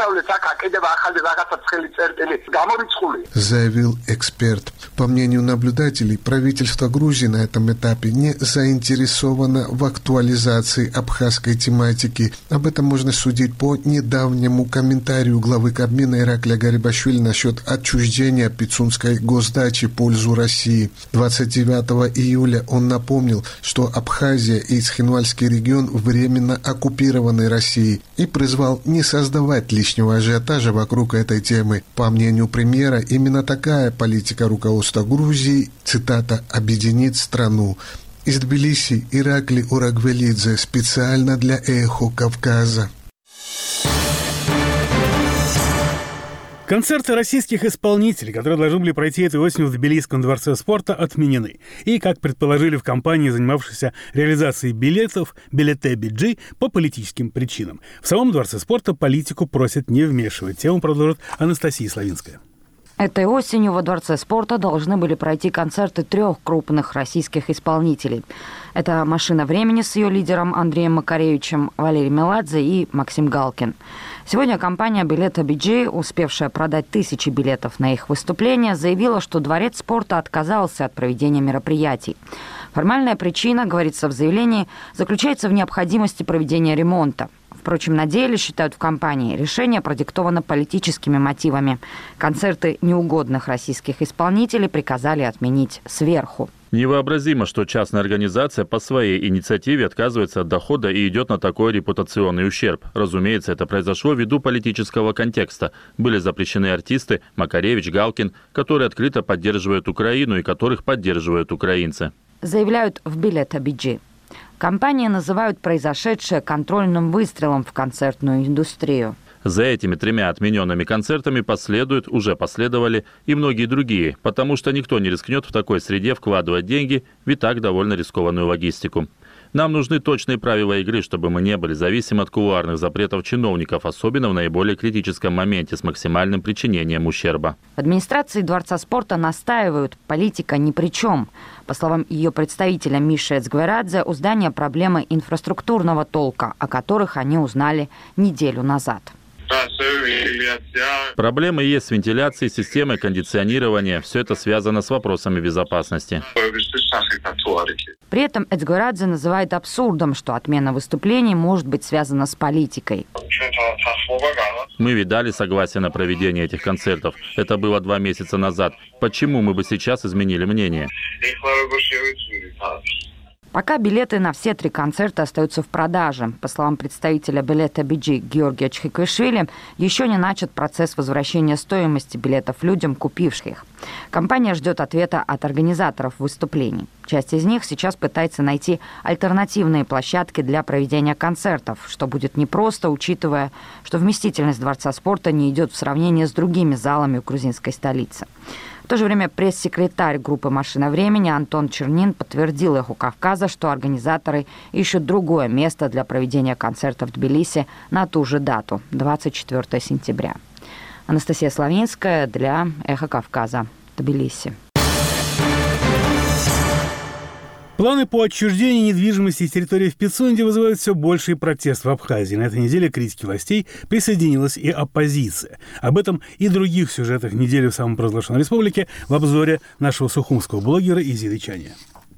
Заявил эксперт. По мнению наблюдателей, правительство Грузии на этом этапе не заинтересовано в актуализации абхазской тематики. Об этом можно судить по недавнему комментарию главы Кабмина Иракля Гарибашвили насчет отчуждения Пицунской госдачи в пользу России. двадцать девятого июля он напомнил, что Абхазия и Цхинвальский регион временно оккупированы Россией и призвал не создавать лишнего ажиотажа вокруг этой темы. По мнению премьера, именно такая политика руководства Грузии, цитата, «объединит страну». Из Тбилиси Иракли Урагвелидзе специально для «Эхо Кавказа». Концерты российских исполнителей, которые должны были пройти этой осенью в Тбилисском дворце спорта, отменены. И, как предположили в компании, занимавшейся реализацией билетов, Билете Биджи, по политическим причинам. В самом дворце спорта политику просят не вмешивать. Тему продолжит Анастасия Славинская. Этой осенью во Дворце спорта должны были пройти концерты трех крупных российских исполнителей. Это «Машина времени» с ее лидером Андреем Макаревичем, Валерий Меладзе и Максим Галкин. Сегодня компания «Билета Биджи», успевшая продать тысячи билетов на их выступление, заявила, что Дворец спорта отказался от проведения мероприятий. Формальная причина, говорится в заявлении, заключается в необходимости проведения ремонта. Впрочем, на деле, считают в компании, решение продиктовано политическими мотивами. Концерты неугодных российских исполнителей приказали отменить сверху. Невообразимо, что частная организация по своей инициативе отказывается от дохода и идет на такой репутационный ущерб. Разумеется, это произошло ввиду политического контекста. Были запрещены артисты Макаревич, Галкин, которые открыто поддерживают Украину и которых поддерживают украинцы. Заявляют в Билета Биджи. Компании называют произошедшее контрольным выстрелом в концертную индустрию. За этими тремя отмененными концертами последуют, уже последовали и многие другие, потому что никто не рискнет в такой среде вкладывать деньги в и так довольно рискованную логистику. Нам нужны точные правила игры, чтобы мы не были зависимы от кулуарных запретов чиновников, особенно в наиболее критическом моменте с максимальным причинением ущерба. В администрации Дворца спорта настаивают, политика ни при чем. По словам ее представителя Миши Эцгверадзе, у здания проблемы инфраструктурного толка, о которых они узнали неделю назад. Проблемы есть с вентиляцией, системой кондиционирования. Все это связано с вопросами безопасности. При этом Эцгверадзе называет абсурдом, что отмена выступлений может быть связана с политикой. Мы ведь дали согласие на проведение этих концертов. Это было два месяца назад. Почему мы бы сейчас изменили мнение? Пока билеты на все три концерта остаются в продаже. По словам представителя Билета Биджи Георгия Чхиквишвили, еще не начат процесс возвращения стоимости билетов людям, купивших их. Компания ждет ответа от организаторов выступлений. Часть из них сейчас пытается найти альтернативные площадки для проведения концертов, что будет непросто, учитывая, что вместительность Дворца спорта не идет в сравнении с другими залами в грузинской столице. В то же время пресс-секретарь группы «Машина времени» Антон Чернин подтвердил «Эху Кавказа», что организаторы ищут другое место для проведения концерта в Тбилиси на ту же дату – двадцать четвёртого сентября. Анастасия Славинская для «Эхо Кавказа», Тбилиси. Планы по отчуждению недвижимости из территории в Пицунде вызывают все больший протест в Абхазии. На этой неделе к критике властей присоединилась и оппозиция. Об этом и других сюжетах недели в самопровозглашенной республике в обзоре нашего сухумского блогера Изиды Чаня.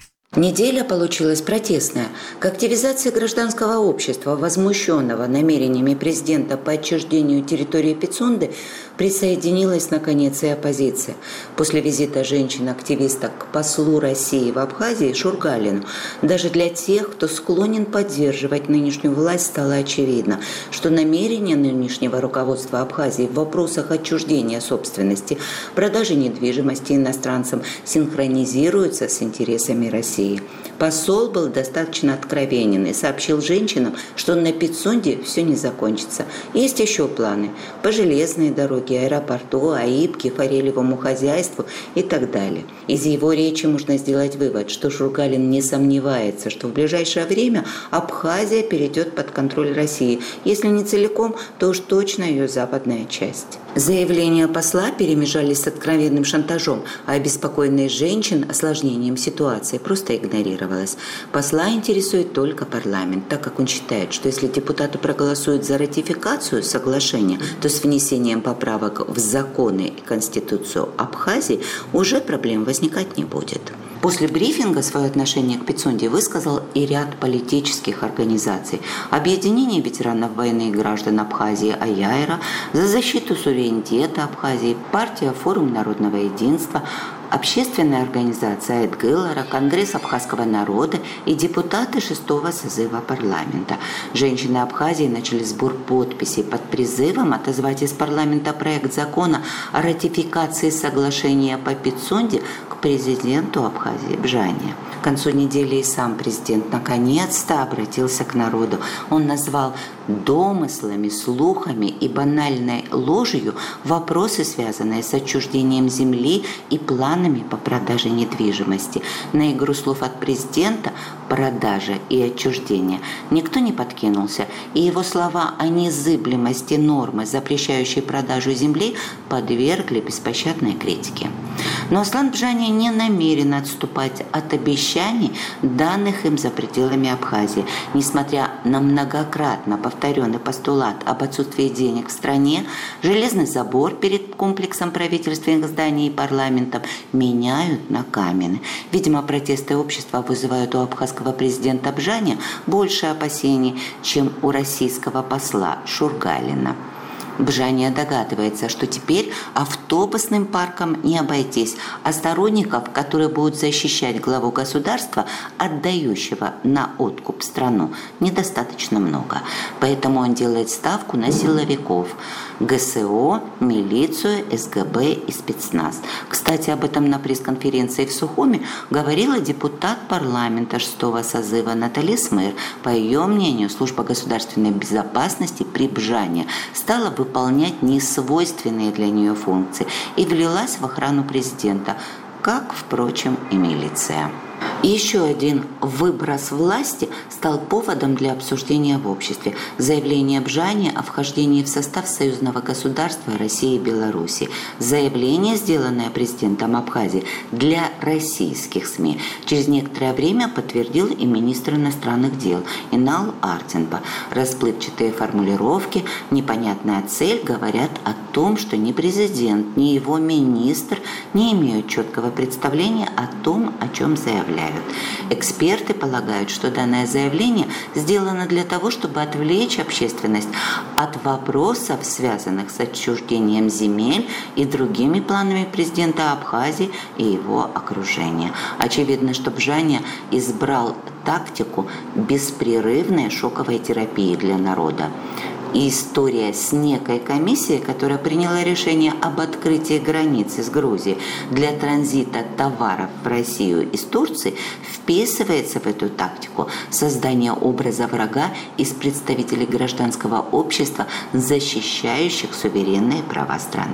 Неделя получилась протестная. К активизации гражданского общества, возмущенного намерениями президента по отчуждению территории Пицунды, присоединилась, наконец, и оппозиция. После визита женщин-активисток к послу России в Абхазии Шургалину, даже для тех, кто склонен поддерживать нынешнюю власть, стало очевидно, что намерения нынешнего руководства Абхазии в вопросах отчуждения собственности, продажи недвижимости иностранцам синхронизируются с интересами России. Посол был достаточно откровенен и сообщил женщинам, что на Пицунде все не закончится. Есть еще планы по железной дороге, аэропорту, АИБке, форелевому хозяйству и так далее. Из его речи можно сделать вывод, что Шургалин не сомневается, что в ближайшее время Абхазия перейдет под контроль России. Если не целиком, то уж точно ее западная часть. Заявления посла перемежались с откровенным шантажом, а обеспокоенность женщин осложнением ситуации просто игнорировалось. Посла интересует только парламент, так как он считает, что если депутаты проголосуют за ратификацию соглашения, то с внесением поправок в законы и Конституцию Абхазии уже проблем возникать не будет. После брифинга свое отношение к Пицунде высказал и ряд политических организаций. Объединение ветеранов войны и граждан Абхазии «Аяйра», за защиту суверенитета Абхазии, партия «Форум народного единства», общественная организация Эдгылара, Конгресс абхазского народа и депутаты шестого созыва парламента. Женщины Абхазии начали сбор подписей под призывом отозвать из парламента проект закона о ратификации соглашения по Пицунде к президенту Абхазии Бжане. К концу недели и сам президент наконец-то обратился к народу. Он назвал домыслами, слухами и банальной ложью вопросы, связанные с отчуждением земли и планами по продаже недвижимости. На игру слов от президента «продажа» и «отчуждение» никто не подкинулся, и его слова о незыблемости нормы, запрещающей продажу земли, подвергли беспощадной критике. Но Аслан Бжане не намерен отступать от обещаний, данных им за пределами Абхазии. Несмотря на многократно повторенный постулат об отсутствии денег в стране, железный забор перед комплексом правительственных зданий и парламентом меняют на каменный. Видимо, протесты общества вызывают у абхазского президента Бжане больше опасений, чем у российского посла Шургалина. Бжане догадывается, что теперь автобусным парком не обойтись, а сторонников, которые будут защищать главу государства, отдающего на откуп страну, недостаточно много. Поэтому он делает ставку на силовиков – ГСО, милицию, СГБ и спецназ. Кстати, об этом на пресс-конференции в Сухуми говорила депутат парламента шестого созыва Натали Смыр. По ее мнению, служба государственной безопасности при Бжане стала выполнять несвойственные для нее функции и влилась в охрану президента, как, впрочем, и милиция. И еще один выброс власти стал поводом для обсуждения в обществе. Заявление Бжане о вхождении в состав союзного государства России и Беларуси. Заявление, сделанное президентом Абхазии для российских СМИ, через некоторое время подтвердил и министр иностранных дел Инал Артенба. Расплывчатые формулировки, непонятная цель говорят о том, что ни президент, ни его министр не имеют четкого представления о том, о чем заявляют. Эксперты полагают, что данное заявление сделано для того, чтобы отвлечь общественность от вопросов, связанных с отчуждением земель и другими планами президента Абхазии и его окружения. Очевидно, что Бжане избрал тактику беспрерывной шоковой терапии для народа. И история с некой комиссией, которая приняла решение об открытии границы с Грузией для транзита товаров в Россию из Турции, вписывается в эту тактику создания образа врага из представителей гражданского общества, защищающих суверенные права страны.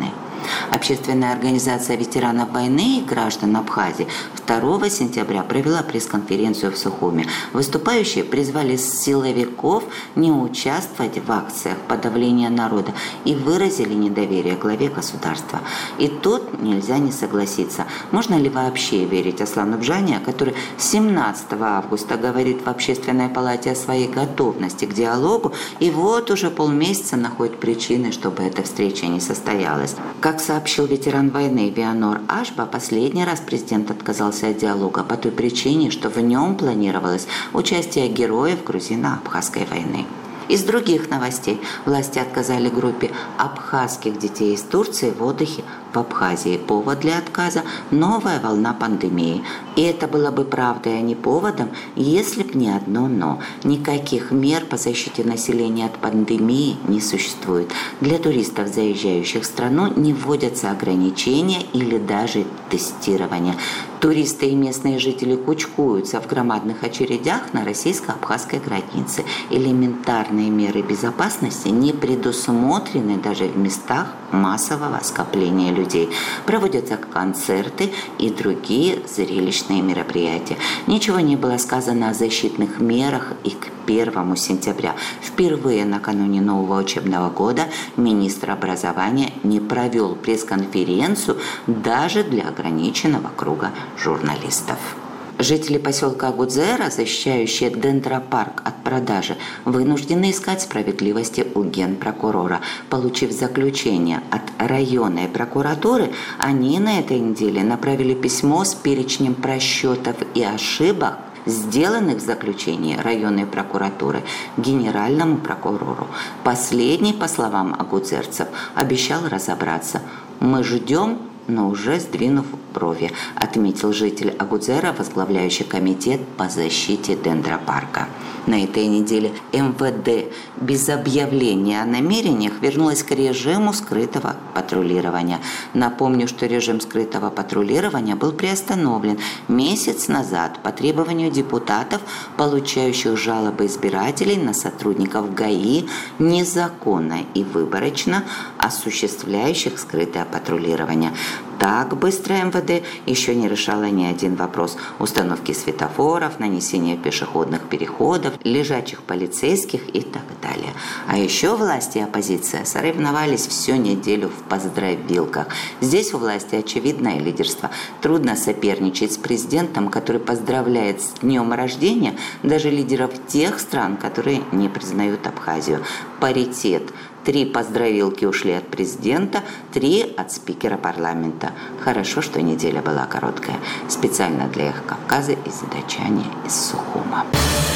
Общественная организация ветеранов войны и граждан Абхазии второго сентября провела пресс-конференцию в Сухуми. Выступающие призвали силовиков не участвовать в акциях подавления народа и выразили недоверие главе государства. И тут нельзя не согласиться. Можно ли вообще верить Аслану Бжане, который семнадцатого августа говорит в Общественной палате о своей готовности к диалогу, и вот уже полмесяца находит причины, чтобы эта встреча не состоялась. Как сообщил ветеран войны Вианор Ашба, последний раз президент отказался от диалога по той причине, что в нем планировалось участие героев грузино-абхазской войны. Из других новостей власти отказали группе абхазских детей из Турции в отдыхе в Абхазии. Повод для отказа – новая волна пандемии. И это было бы правдой, а не поводом, если б не одно «но». Никаких мер по защите населения от пандемии не существует. Для туристов, заезжающих в страну, не вводятся ограничения или даже тестирования. Туристы и местные жители кучкуются в громадных очередях на российско-абхазской границе. Элементарные меры безопасности не предусмотрены даже в местах массового скопления людей. Проводятся концерты и другие зрелищные мероприятия. Ничего не было сказано о защитных мерах и к первому сентября. Впервые накануне нового учебного года министр образования не провел пресс-конференцию даже для ограниченного круга журналистов. Жители поселка Агудзера, защищающие дендропарк от продажи, вынуждены искать справедливости у генпрокурора. Получив заключение от районной прокуратуры, они на этой неделе направили письмо с перечнем просчетов и ошибок, сделанных в заключении районной прокуратуры, генеральному прокурору. Последний, по словам агудзерцев, обещал разобраться. «Мы ждем, но уже сдвинув брови», отметил житель Агудзера, возглавляющий комитет по защите дендропарка. На этой неделе эм вэ дэ без объявления о намерениях вернулась к режиму скрытого патрулирования. Напомню, что режим скрытого патрулирования был приостановлен месяц назад по требованию депутатов, получающих жалобы избирателей на сотрудников ГАИ, незаконно и выборочно осуществляющих скрытое патрулирование. Так быстро эм вэ дэ еще не решало ни один вопрос – установки светофоров, нанесения пешеходных переходов, лежачих полицейских и так далее. А еще власти и оппозиция соревновались всю неделю в поздравилках. Здесь у власти очевидное лидерство. Трудно соперничать с президентом, который поздравляет с днем рождения даже лидеров тех стран, которые не признают Абхазию. Паритет. Три поздравилки ушли от президента, три от спикера парламента. Хорошо, что неделя была короткая. Специально для Эхо Кавказа из Задачани, из Сухума.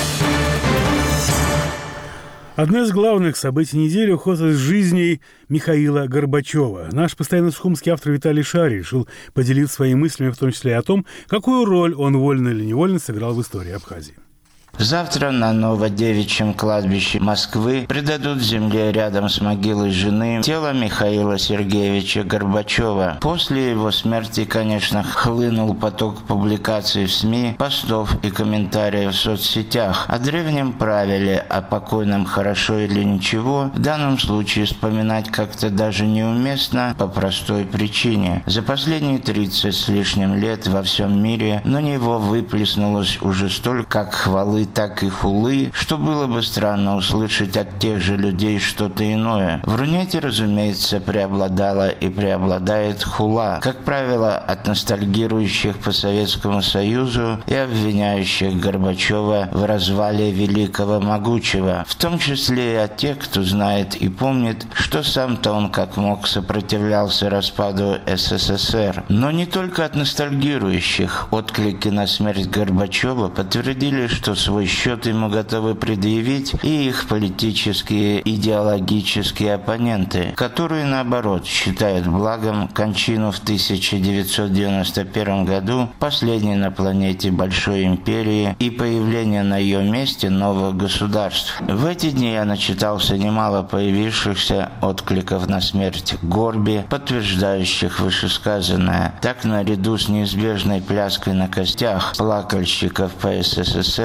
Одно из главных событий недели – уход из жизни Михаила Горбачева. Наш постоянный сухумский автор Виталий Шарий решил поделиться своими мыслями, в том числе и о том, какую роль он вольно или невольно сыграл в истории Абхазии. Завтра на Новодевичьем кладбище Москвы предадут земле рядом с могилой жены тело Михаила Сергеевича Горбачева. После его смерти, конечно, хлынул поток публикаций в СМИ, постов и комментариев в соцсетях. О древнем правиле, о покойном хорошо или ничего, в данном случае вспоминать как-то даже неуместно по простой причине. За последние тридцать с лишним лет во всем мире на него выплеснулось уже столько как хвалы, так и хулы, что было бы странно услышать от тех же людей что-то иное. В Рунете, разумеется, преобладала и преобладает хула, как правило, от ностальгирующих по Советскому Союзу и обвиняющих Горбачева в развале великого могучего, в том числе и от тех, кто знает и помнит, что сам-то он как мог сопротивлялся распаду эс эс эс эр. Но не только от ностальгирующих. Отклики на смерть Горбачева подтвердили, что свой счет ему готовы предъявить и их политические, идеологические оппоненты, которые, наоборот, считают благом кончину в тысяча девятьсот девяносто первом году последней на планете большой империи и появление на ее месте новых государств. В эти дни я начитался немало появившихся откликов на смерть Горби, подтверждающих вышесказанное. Так, наряду с неизбежной пляской на костях плакальщиков по эс эс эс эр и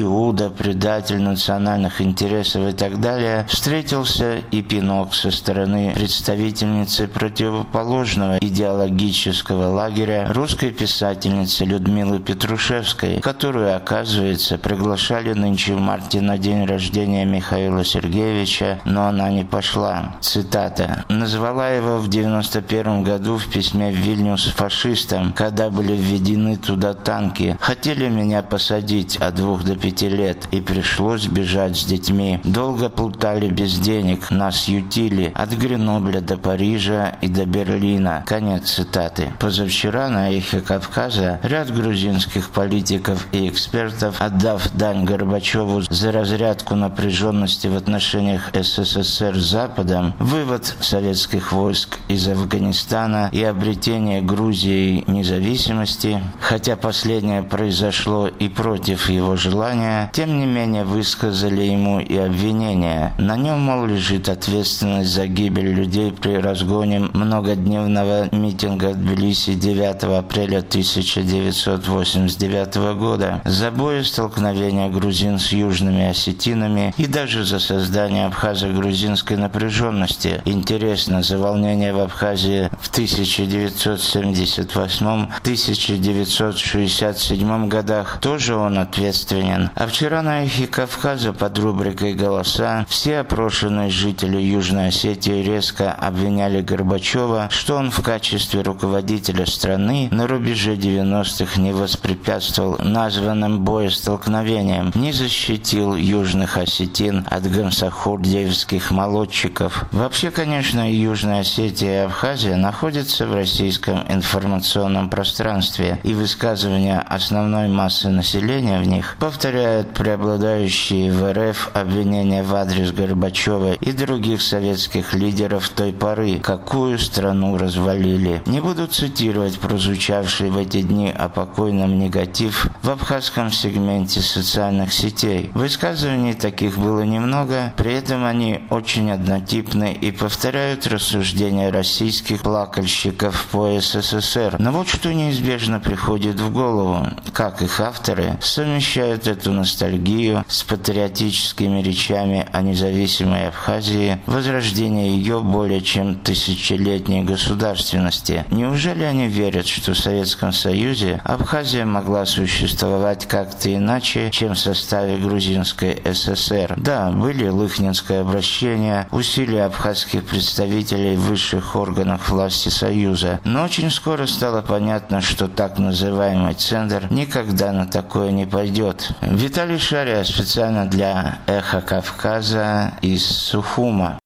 Иуда, предатель национальных интересов и так далее, встретился и пинок со стороны представительницы противоположного идеологического лагеря, русской писательницы Людмилы Петрушевской, которую, оказывается, приглашали нынче в марте на день рождения Михаила Сергеевича, но она не пошла. Цитата. «Назвала его в девяносто первом году в письме в Вильнюс фашистом, когда были введены туда танки. Хотели меня посадить от двух до пяти лет, и пришлось бежать с детьми. Долго плутали без денег, нас ютили от Гренобля до Парижа и до Берлина». Конец цитаты. Позавчера на «Эхе Кавказа» ряд грузинских политиков и экспертов, отдав дань Горбачеву за разрядку напряженности в отношениях СССР с Западом, вывод советских войск из Афганистана и обретение Грузии независимости, хотя последнее произошло и против его желания, тем не менее высказали ему и обвинения. На нем, мол, лежит ответственность за гибель людей при разгоне многодневного митинга в Тбилиси девятого апреля тысяча девятьсот восемьдесят девятого года, за боестолкновения грузин с южными осетинами и даже за создание абхазо-грузинской напряженности. Интересно, за волнение в Абхазии в тысяча девятьсот семьдесят восьмом — тысяча девятьсот шестьдесят седьмом годах тоже он ответственен. А вчера на «Эхе Кавказа» под рубрикой «Голоса» все опрошенные жители Южной Осетии резко обвиняли Горбачева, что он в качестве руководителя страны на рубеже девяностых не воспрепятствовал названным боестолкновениям, не защитил южных осетин от гамсахурдиевских молодчиков. Вообще, конечно, и Южная Осетия и Абхазия находятся в российском информационном пространстве, и высказывания основной массы населения в них повторяют преобладающие в РФ обвинения в адрес Горбачева и других советских лидеров той поры, какую страну развалили. Не буду цитировать прозвучавший в эти дни о покойном негатив в абхазском сегменте социальных сетей. Высказываний таких было немного, при этом они очень однотипны и повторяют рассуждения российских плакальщиков по СССР. Но вот что неизбежно приходит в голову: как их авторы совмещают эту ностальгию с патриотическими речами о независимой Абхазии, возрождении ее более чем тысячелетней государственности. Неужели они верят, что в Советском Союзе Абхазия могла существовать как-то иначе, чем в составе Грузинской ССР? Да, были Лыхнинское обращение, усилия абхазских представителей в высших органах власти Союза, но очень скоро стало понятно, что так называемый центр никогда на такое не пойдет. Виталий Шария специально для «Эхо Кавказа» из Сухума.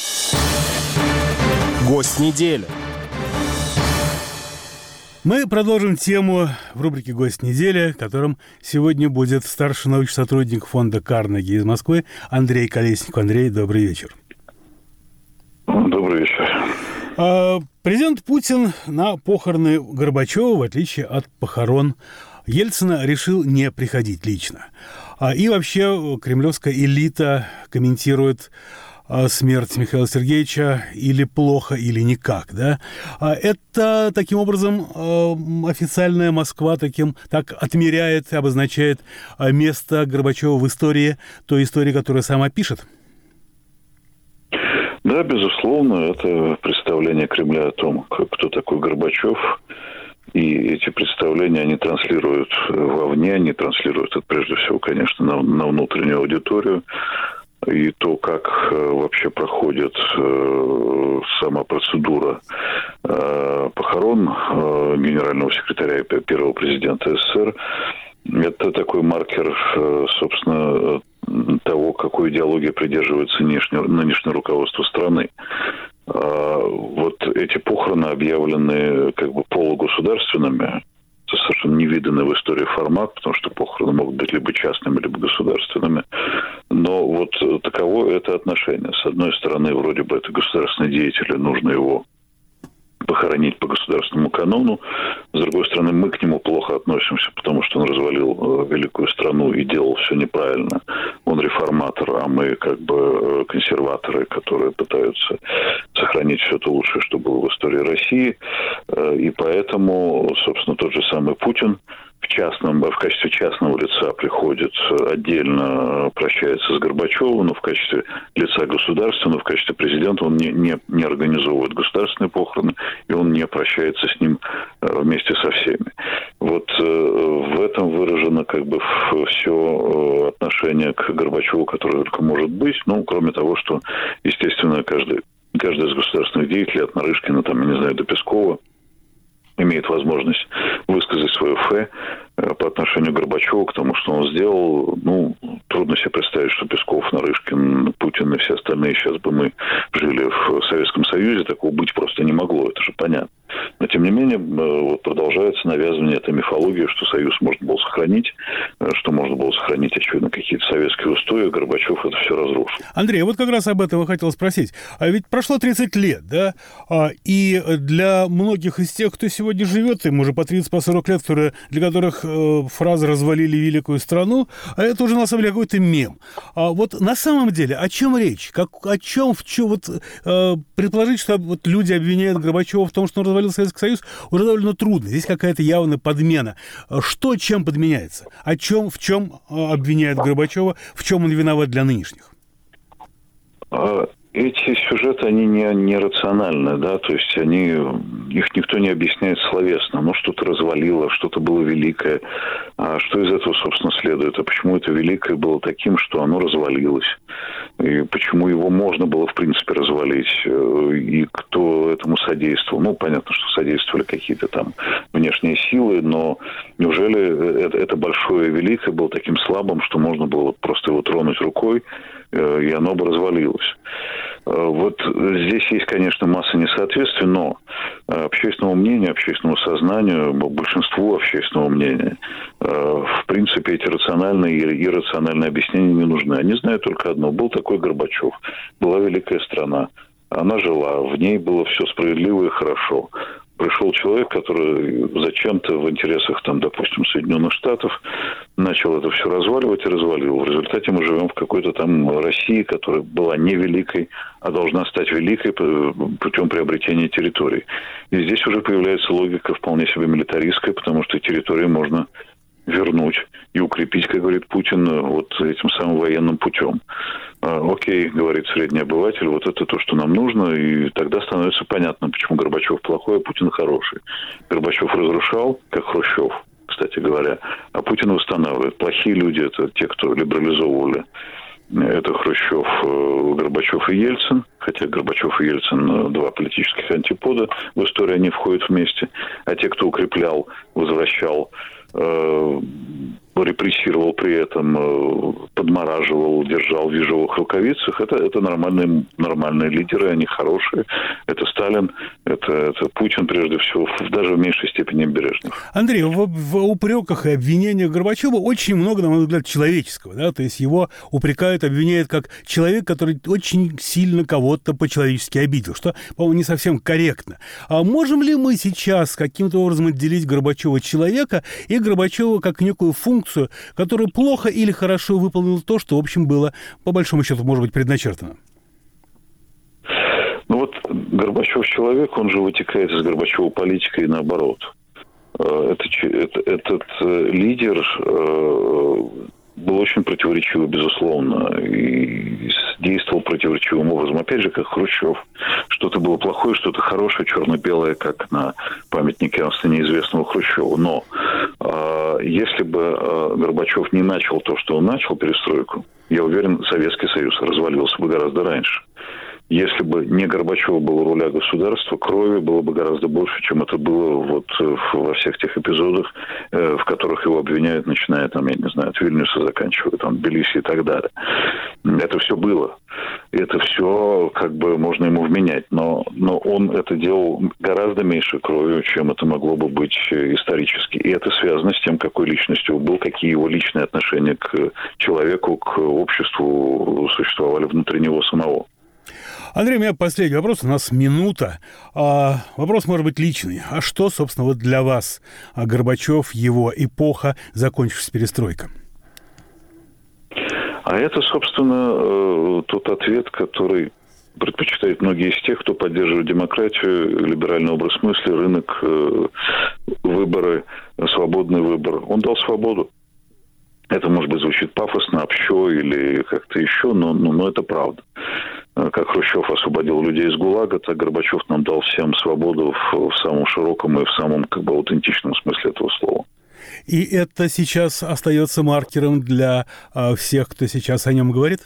Гость недели. Мы продолжим тему в рубрике «Гость недели», которым сегодня будет старший научный сотрудник фонда Карнеги из Москвы Андрей Колесников. Андрей, добрый вечер. Добрый вечер. Президент Путин на похороны Горбачева, в отличие от похорон Ельцина, решил не приходить лично. И вообще кремлевская элита комментирует смерть Михаила Сергеевича или плохо, или никак, да? Это, таким образом, официальная Москва таким, так отмеряет, обозначает место Горбачева в истории, той истории, которую сама пишет? Да, безусловно, это представление Кремля о том, кто такой Горбачев. И эти представления, они транслируют вовне, они транслируют это прежде всего, конечно, на, на внутреннюю аудиторию. И то, как э, вообще проходит э, сама процедура э, похорон э, генерального секретаря и первого президента СССР, это такой маркер, э, собственно, того, какой идеологии придерживается нынешнее, нынешнее руководство страны. Э, вот эти похороны объявлены как бы полугосударственными. Это совершенно невиданный в истории формат, потому что похороны могут быть либо частными, либо государственными. Но вот таково это отношение. С одной стороны, вроде бы это государственный деятель, и нужно его похоронить по государственному канону. С другой стороны, мы к нему плохо относимся, потому что он развалил великую страну и делал все неправильно. Он реформатор, а мы как бы консерваторы, которые пытаются сохранить все то лучшее, что было в истории России. И поэтому, собственно, тот же самый Путин в частном, в качестве частного лица приходит отдельно, прощается с Горбачевым, но в качестве лица государства, но в качестве президента он не, не, не организовывает государственные похороны, и он не прощается с ним вместе со всеми. Вот в этом выражено как бы все отношение к Горбачеву, которое только может быть, ну, кроме того, что, естественно, каждый, каждый из государственных деятелей, от Нарышкина, там, я не знаю, до Пескова, имеет возможность высказать свое фе по отношению к Горбачеву, к тому, что он сделал. Ну, трудно себе представить, что Песков, Нарышкин, Путин и все остальные сейчас бы мы жили в Советском Союзе. Такого быть просто не могло, это же понятно. Но, тем не менее, вот продолжается навязывание этой мифологии, что Союз можно было сохранить, что можно было сохранить, очевидно, какие-то советские устои, Горбачев это все разрушил. Андрей, вот как раз об этом я хотел спросить. А ведь прошло тридцать лет, да? И для многих из тех, кто сегодня живет, им уже по тридцать, по сорок лет, которые, для которых э, фразы «развалили великую страну», а это уже, на самом деле, какой-то мем. А вот на самом деле о чем речь? Как, о чем, в чем вот, э, предположить, что вот люди обвиняют Горбачева в том, что он развалил Советский Союз, уже довольно трудно. Здесь какая-то явная подмена. Что чем подменяется? О чем, в чем обвиняют Горбачева, в чем он виноват для нынешних? Эти сюжеты, они не, не рациональны, да, то есть они, их никто не объясняет словесно. Ну, что-то развалило, что-то было великое. А что из этого, собственно, следует? А почему это великое было таким, что оно развалилось? И почему его можно было, в принципе, развалить? И кто этому содействовал? Ну, понятно, что содействовали какие-то там внешние силы, но неужели это, это большое великое было таким слабым, что можно было вот просто его тронуть рукой, и оно бы развалилось? Вот здесь есть, конечно, масса несоответствий, но общественному мнению, общественному сознанию, большинству общественного мнения, в принципе, эти рациональные и иррациональные объяснения не нужны. Они знают только одно. Был такой Горбачев, была великая страна, она жила, в ней было все справедливо и хорошо. Пришел человек, который зачем-то в интересах, там, допустим, Соединенных Штатов начал это все разваливать и развалил. В результате мы живем в какой-то там России, которая была не великой, а должна стать великой путем приобретения территорий. И здесь уже появляется логика вполне себе милитаристская, потому что территории можно вернуть и укрепить, как говорит Путин, вот этим самым военным путем. Окей, говорит средний обыватель, вот это то, что нам нужно, и тогда становится понятно, почему Горбачев плохой, а Путин хороший. Горбачев разрушал, как Хрущев, кстати говоря, а Путин восстанавливает. Плохие люди – это те, кто либерализовывали. Это Хрущев, Горбачев и Ельцин, хотя Горбачев и Ельцин – два политических антипода, в историю они входят вместе, а те, кто укреплял, возвращал, репрессировал при этом, подмораживал, держал в ежовых рукавицах. Это, это нормальные, нормальные лидеры, они хорошие. Это Сталин, это, это Путин, прежде всего, даже в меньшей степени Брежнев. Андрей, в, в упреках и обвинениях Горбачева очень много, на мой взгляд, человеческого. Да? То есть его упрекают, обвиняют как человек, который очень сильно кого-то по-человечески обидел, что, по-моему, не совсем корректно. А можем ли мы сейчас каким-то образом отделить Горбачева человека и Горбачева как некую функцию, который плохо или хорошо выполнил то, что, в общем, было, по большому счету, может быть, предначертано? Ну вот Горбачев человек, он же вытекает из Горбачева политика и наоборот. Это, это, этот лидер был очень противоречивый, безусловно, и действовал противоречивым образом. Опять же, как Хрущев. Что-то было плохое, что-то хорошее, черно-белое, как на памятнике австрии неизвестного Хрущева. Но э, если бы э, Горбачев не начал то, что он начал, перестройку, я уверен, Советский Союз развалился бы гораздо раньше. Если бы не Горбачев был у руля государства, крови было бы гораздо больше, чем это было вот во всех тех эпизодах, в которых его обвиняют, начиная там, я не знаю, от Вильнюса, заканчивая там Тбилиси и так далее. Это все было. Это все как бы можно ему вменять, но, но он это делал гораздо меньше кровью, чем это могло бы быть исторически. И это связано с тем, какой личностью он был, какие его личные отношения к человеку, к обществу существовали внутри него самого. Андрей, у меня последний вопрос. У нас минута. А, вопрос может быть личный. А что, собственно, вот для вас Горбачев, его эпоха, закончившаяся перестройка? А это, собственно, тот ответ, который предпочитают многие из тех, кто поддерживает демократию, либеральный образ мысли, рынок, выборы, свободный выбор. Он дал свободу. Это, может быть, звучит пафосно, общо или как-то еще, но, но, но это правда. Как Хрущев освободил людей из ГУЛАГа, так Горбачев нам дал всем свободу в, в самом широком и в самом как бы аутентичном смысле этого слова. И это сейчас остается маркером для э, всех, кто сейчас о нем говорит?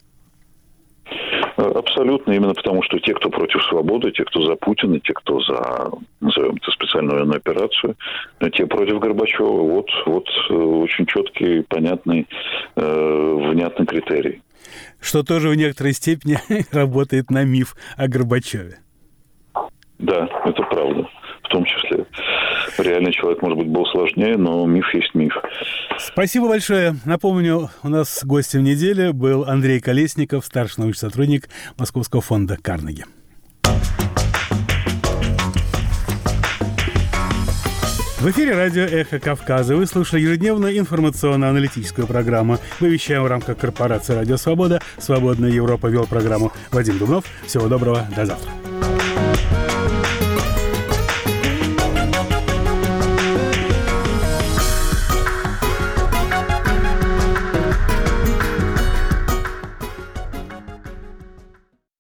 Абсолютно, именно потому, что те, кто против свободы, те, кто за Путина, те, кто за, назовем это, специальную военную операцию, те против Горбачева. Вот, вот очень четкий, понятный, э, внятный критерий. Что тоже в некоторой степени работает на миф о Горбачеве. Да, это правда. В том числе. Реальный человек, может быть, был сложнее, но миф есть миф. Спасибо большое. Напомню, у нас гостем недели был Андрей Колесников, старший научный сотрудник Московского фонда Карнеги. В эфире радио «Эхо Кавказа». Вы слушали ежедневную информационно-аналитическую программу. Мы вещаем в рамках корпорации «Радио Свобода». «Свободная Европа» вел программу Вадим Дубнов. Всего доброго. До завтра.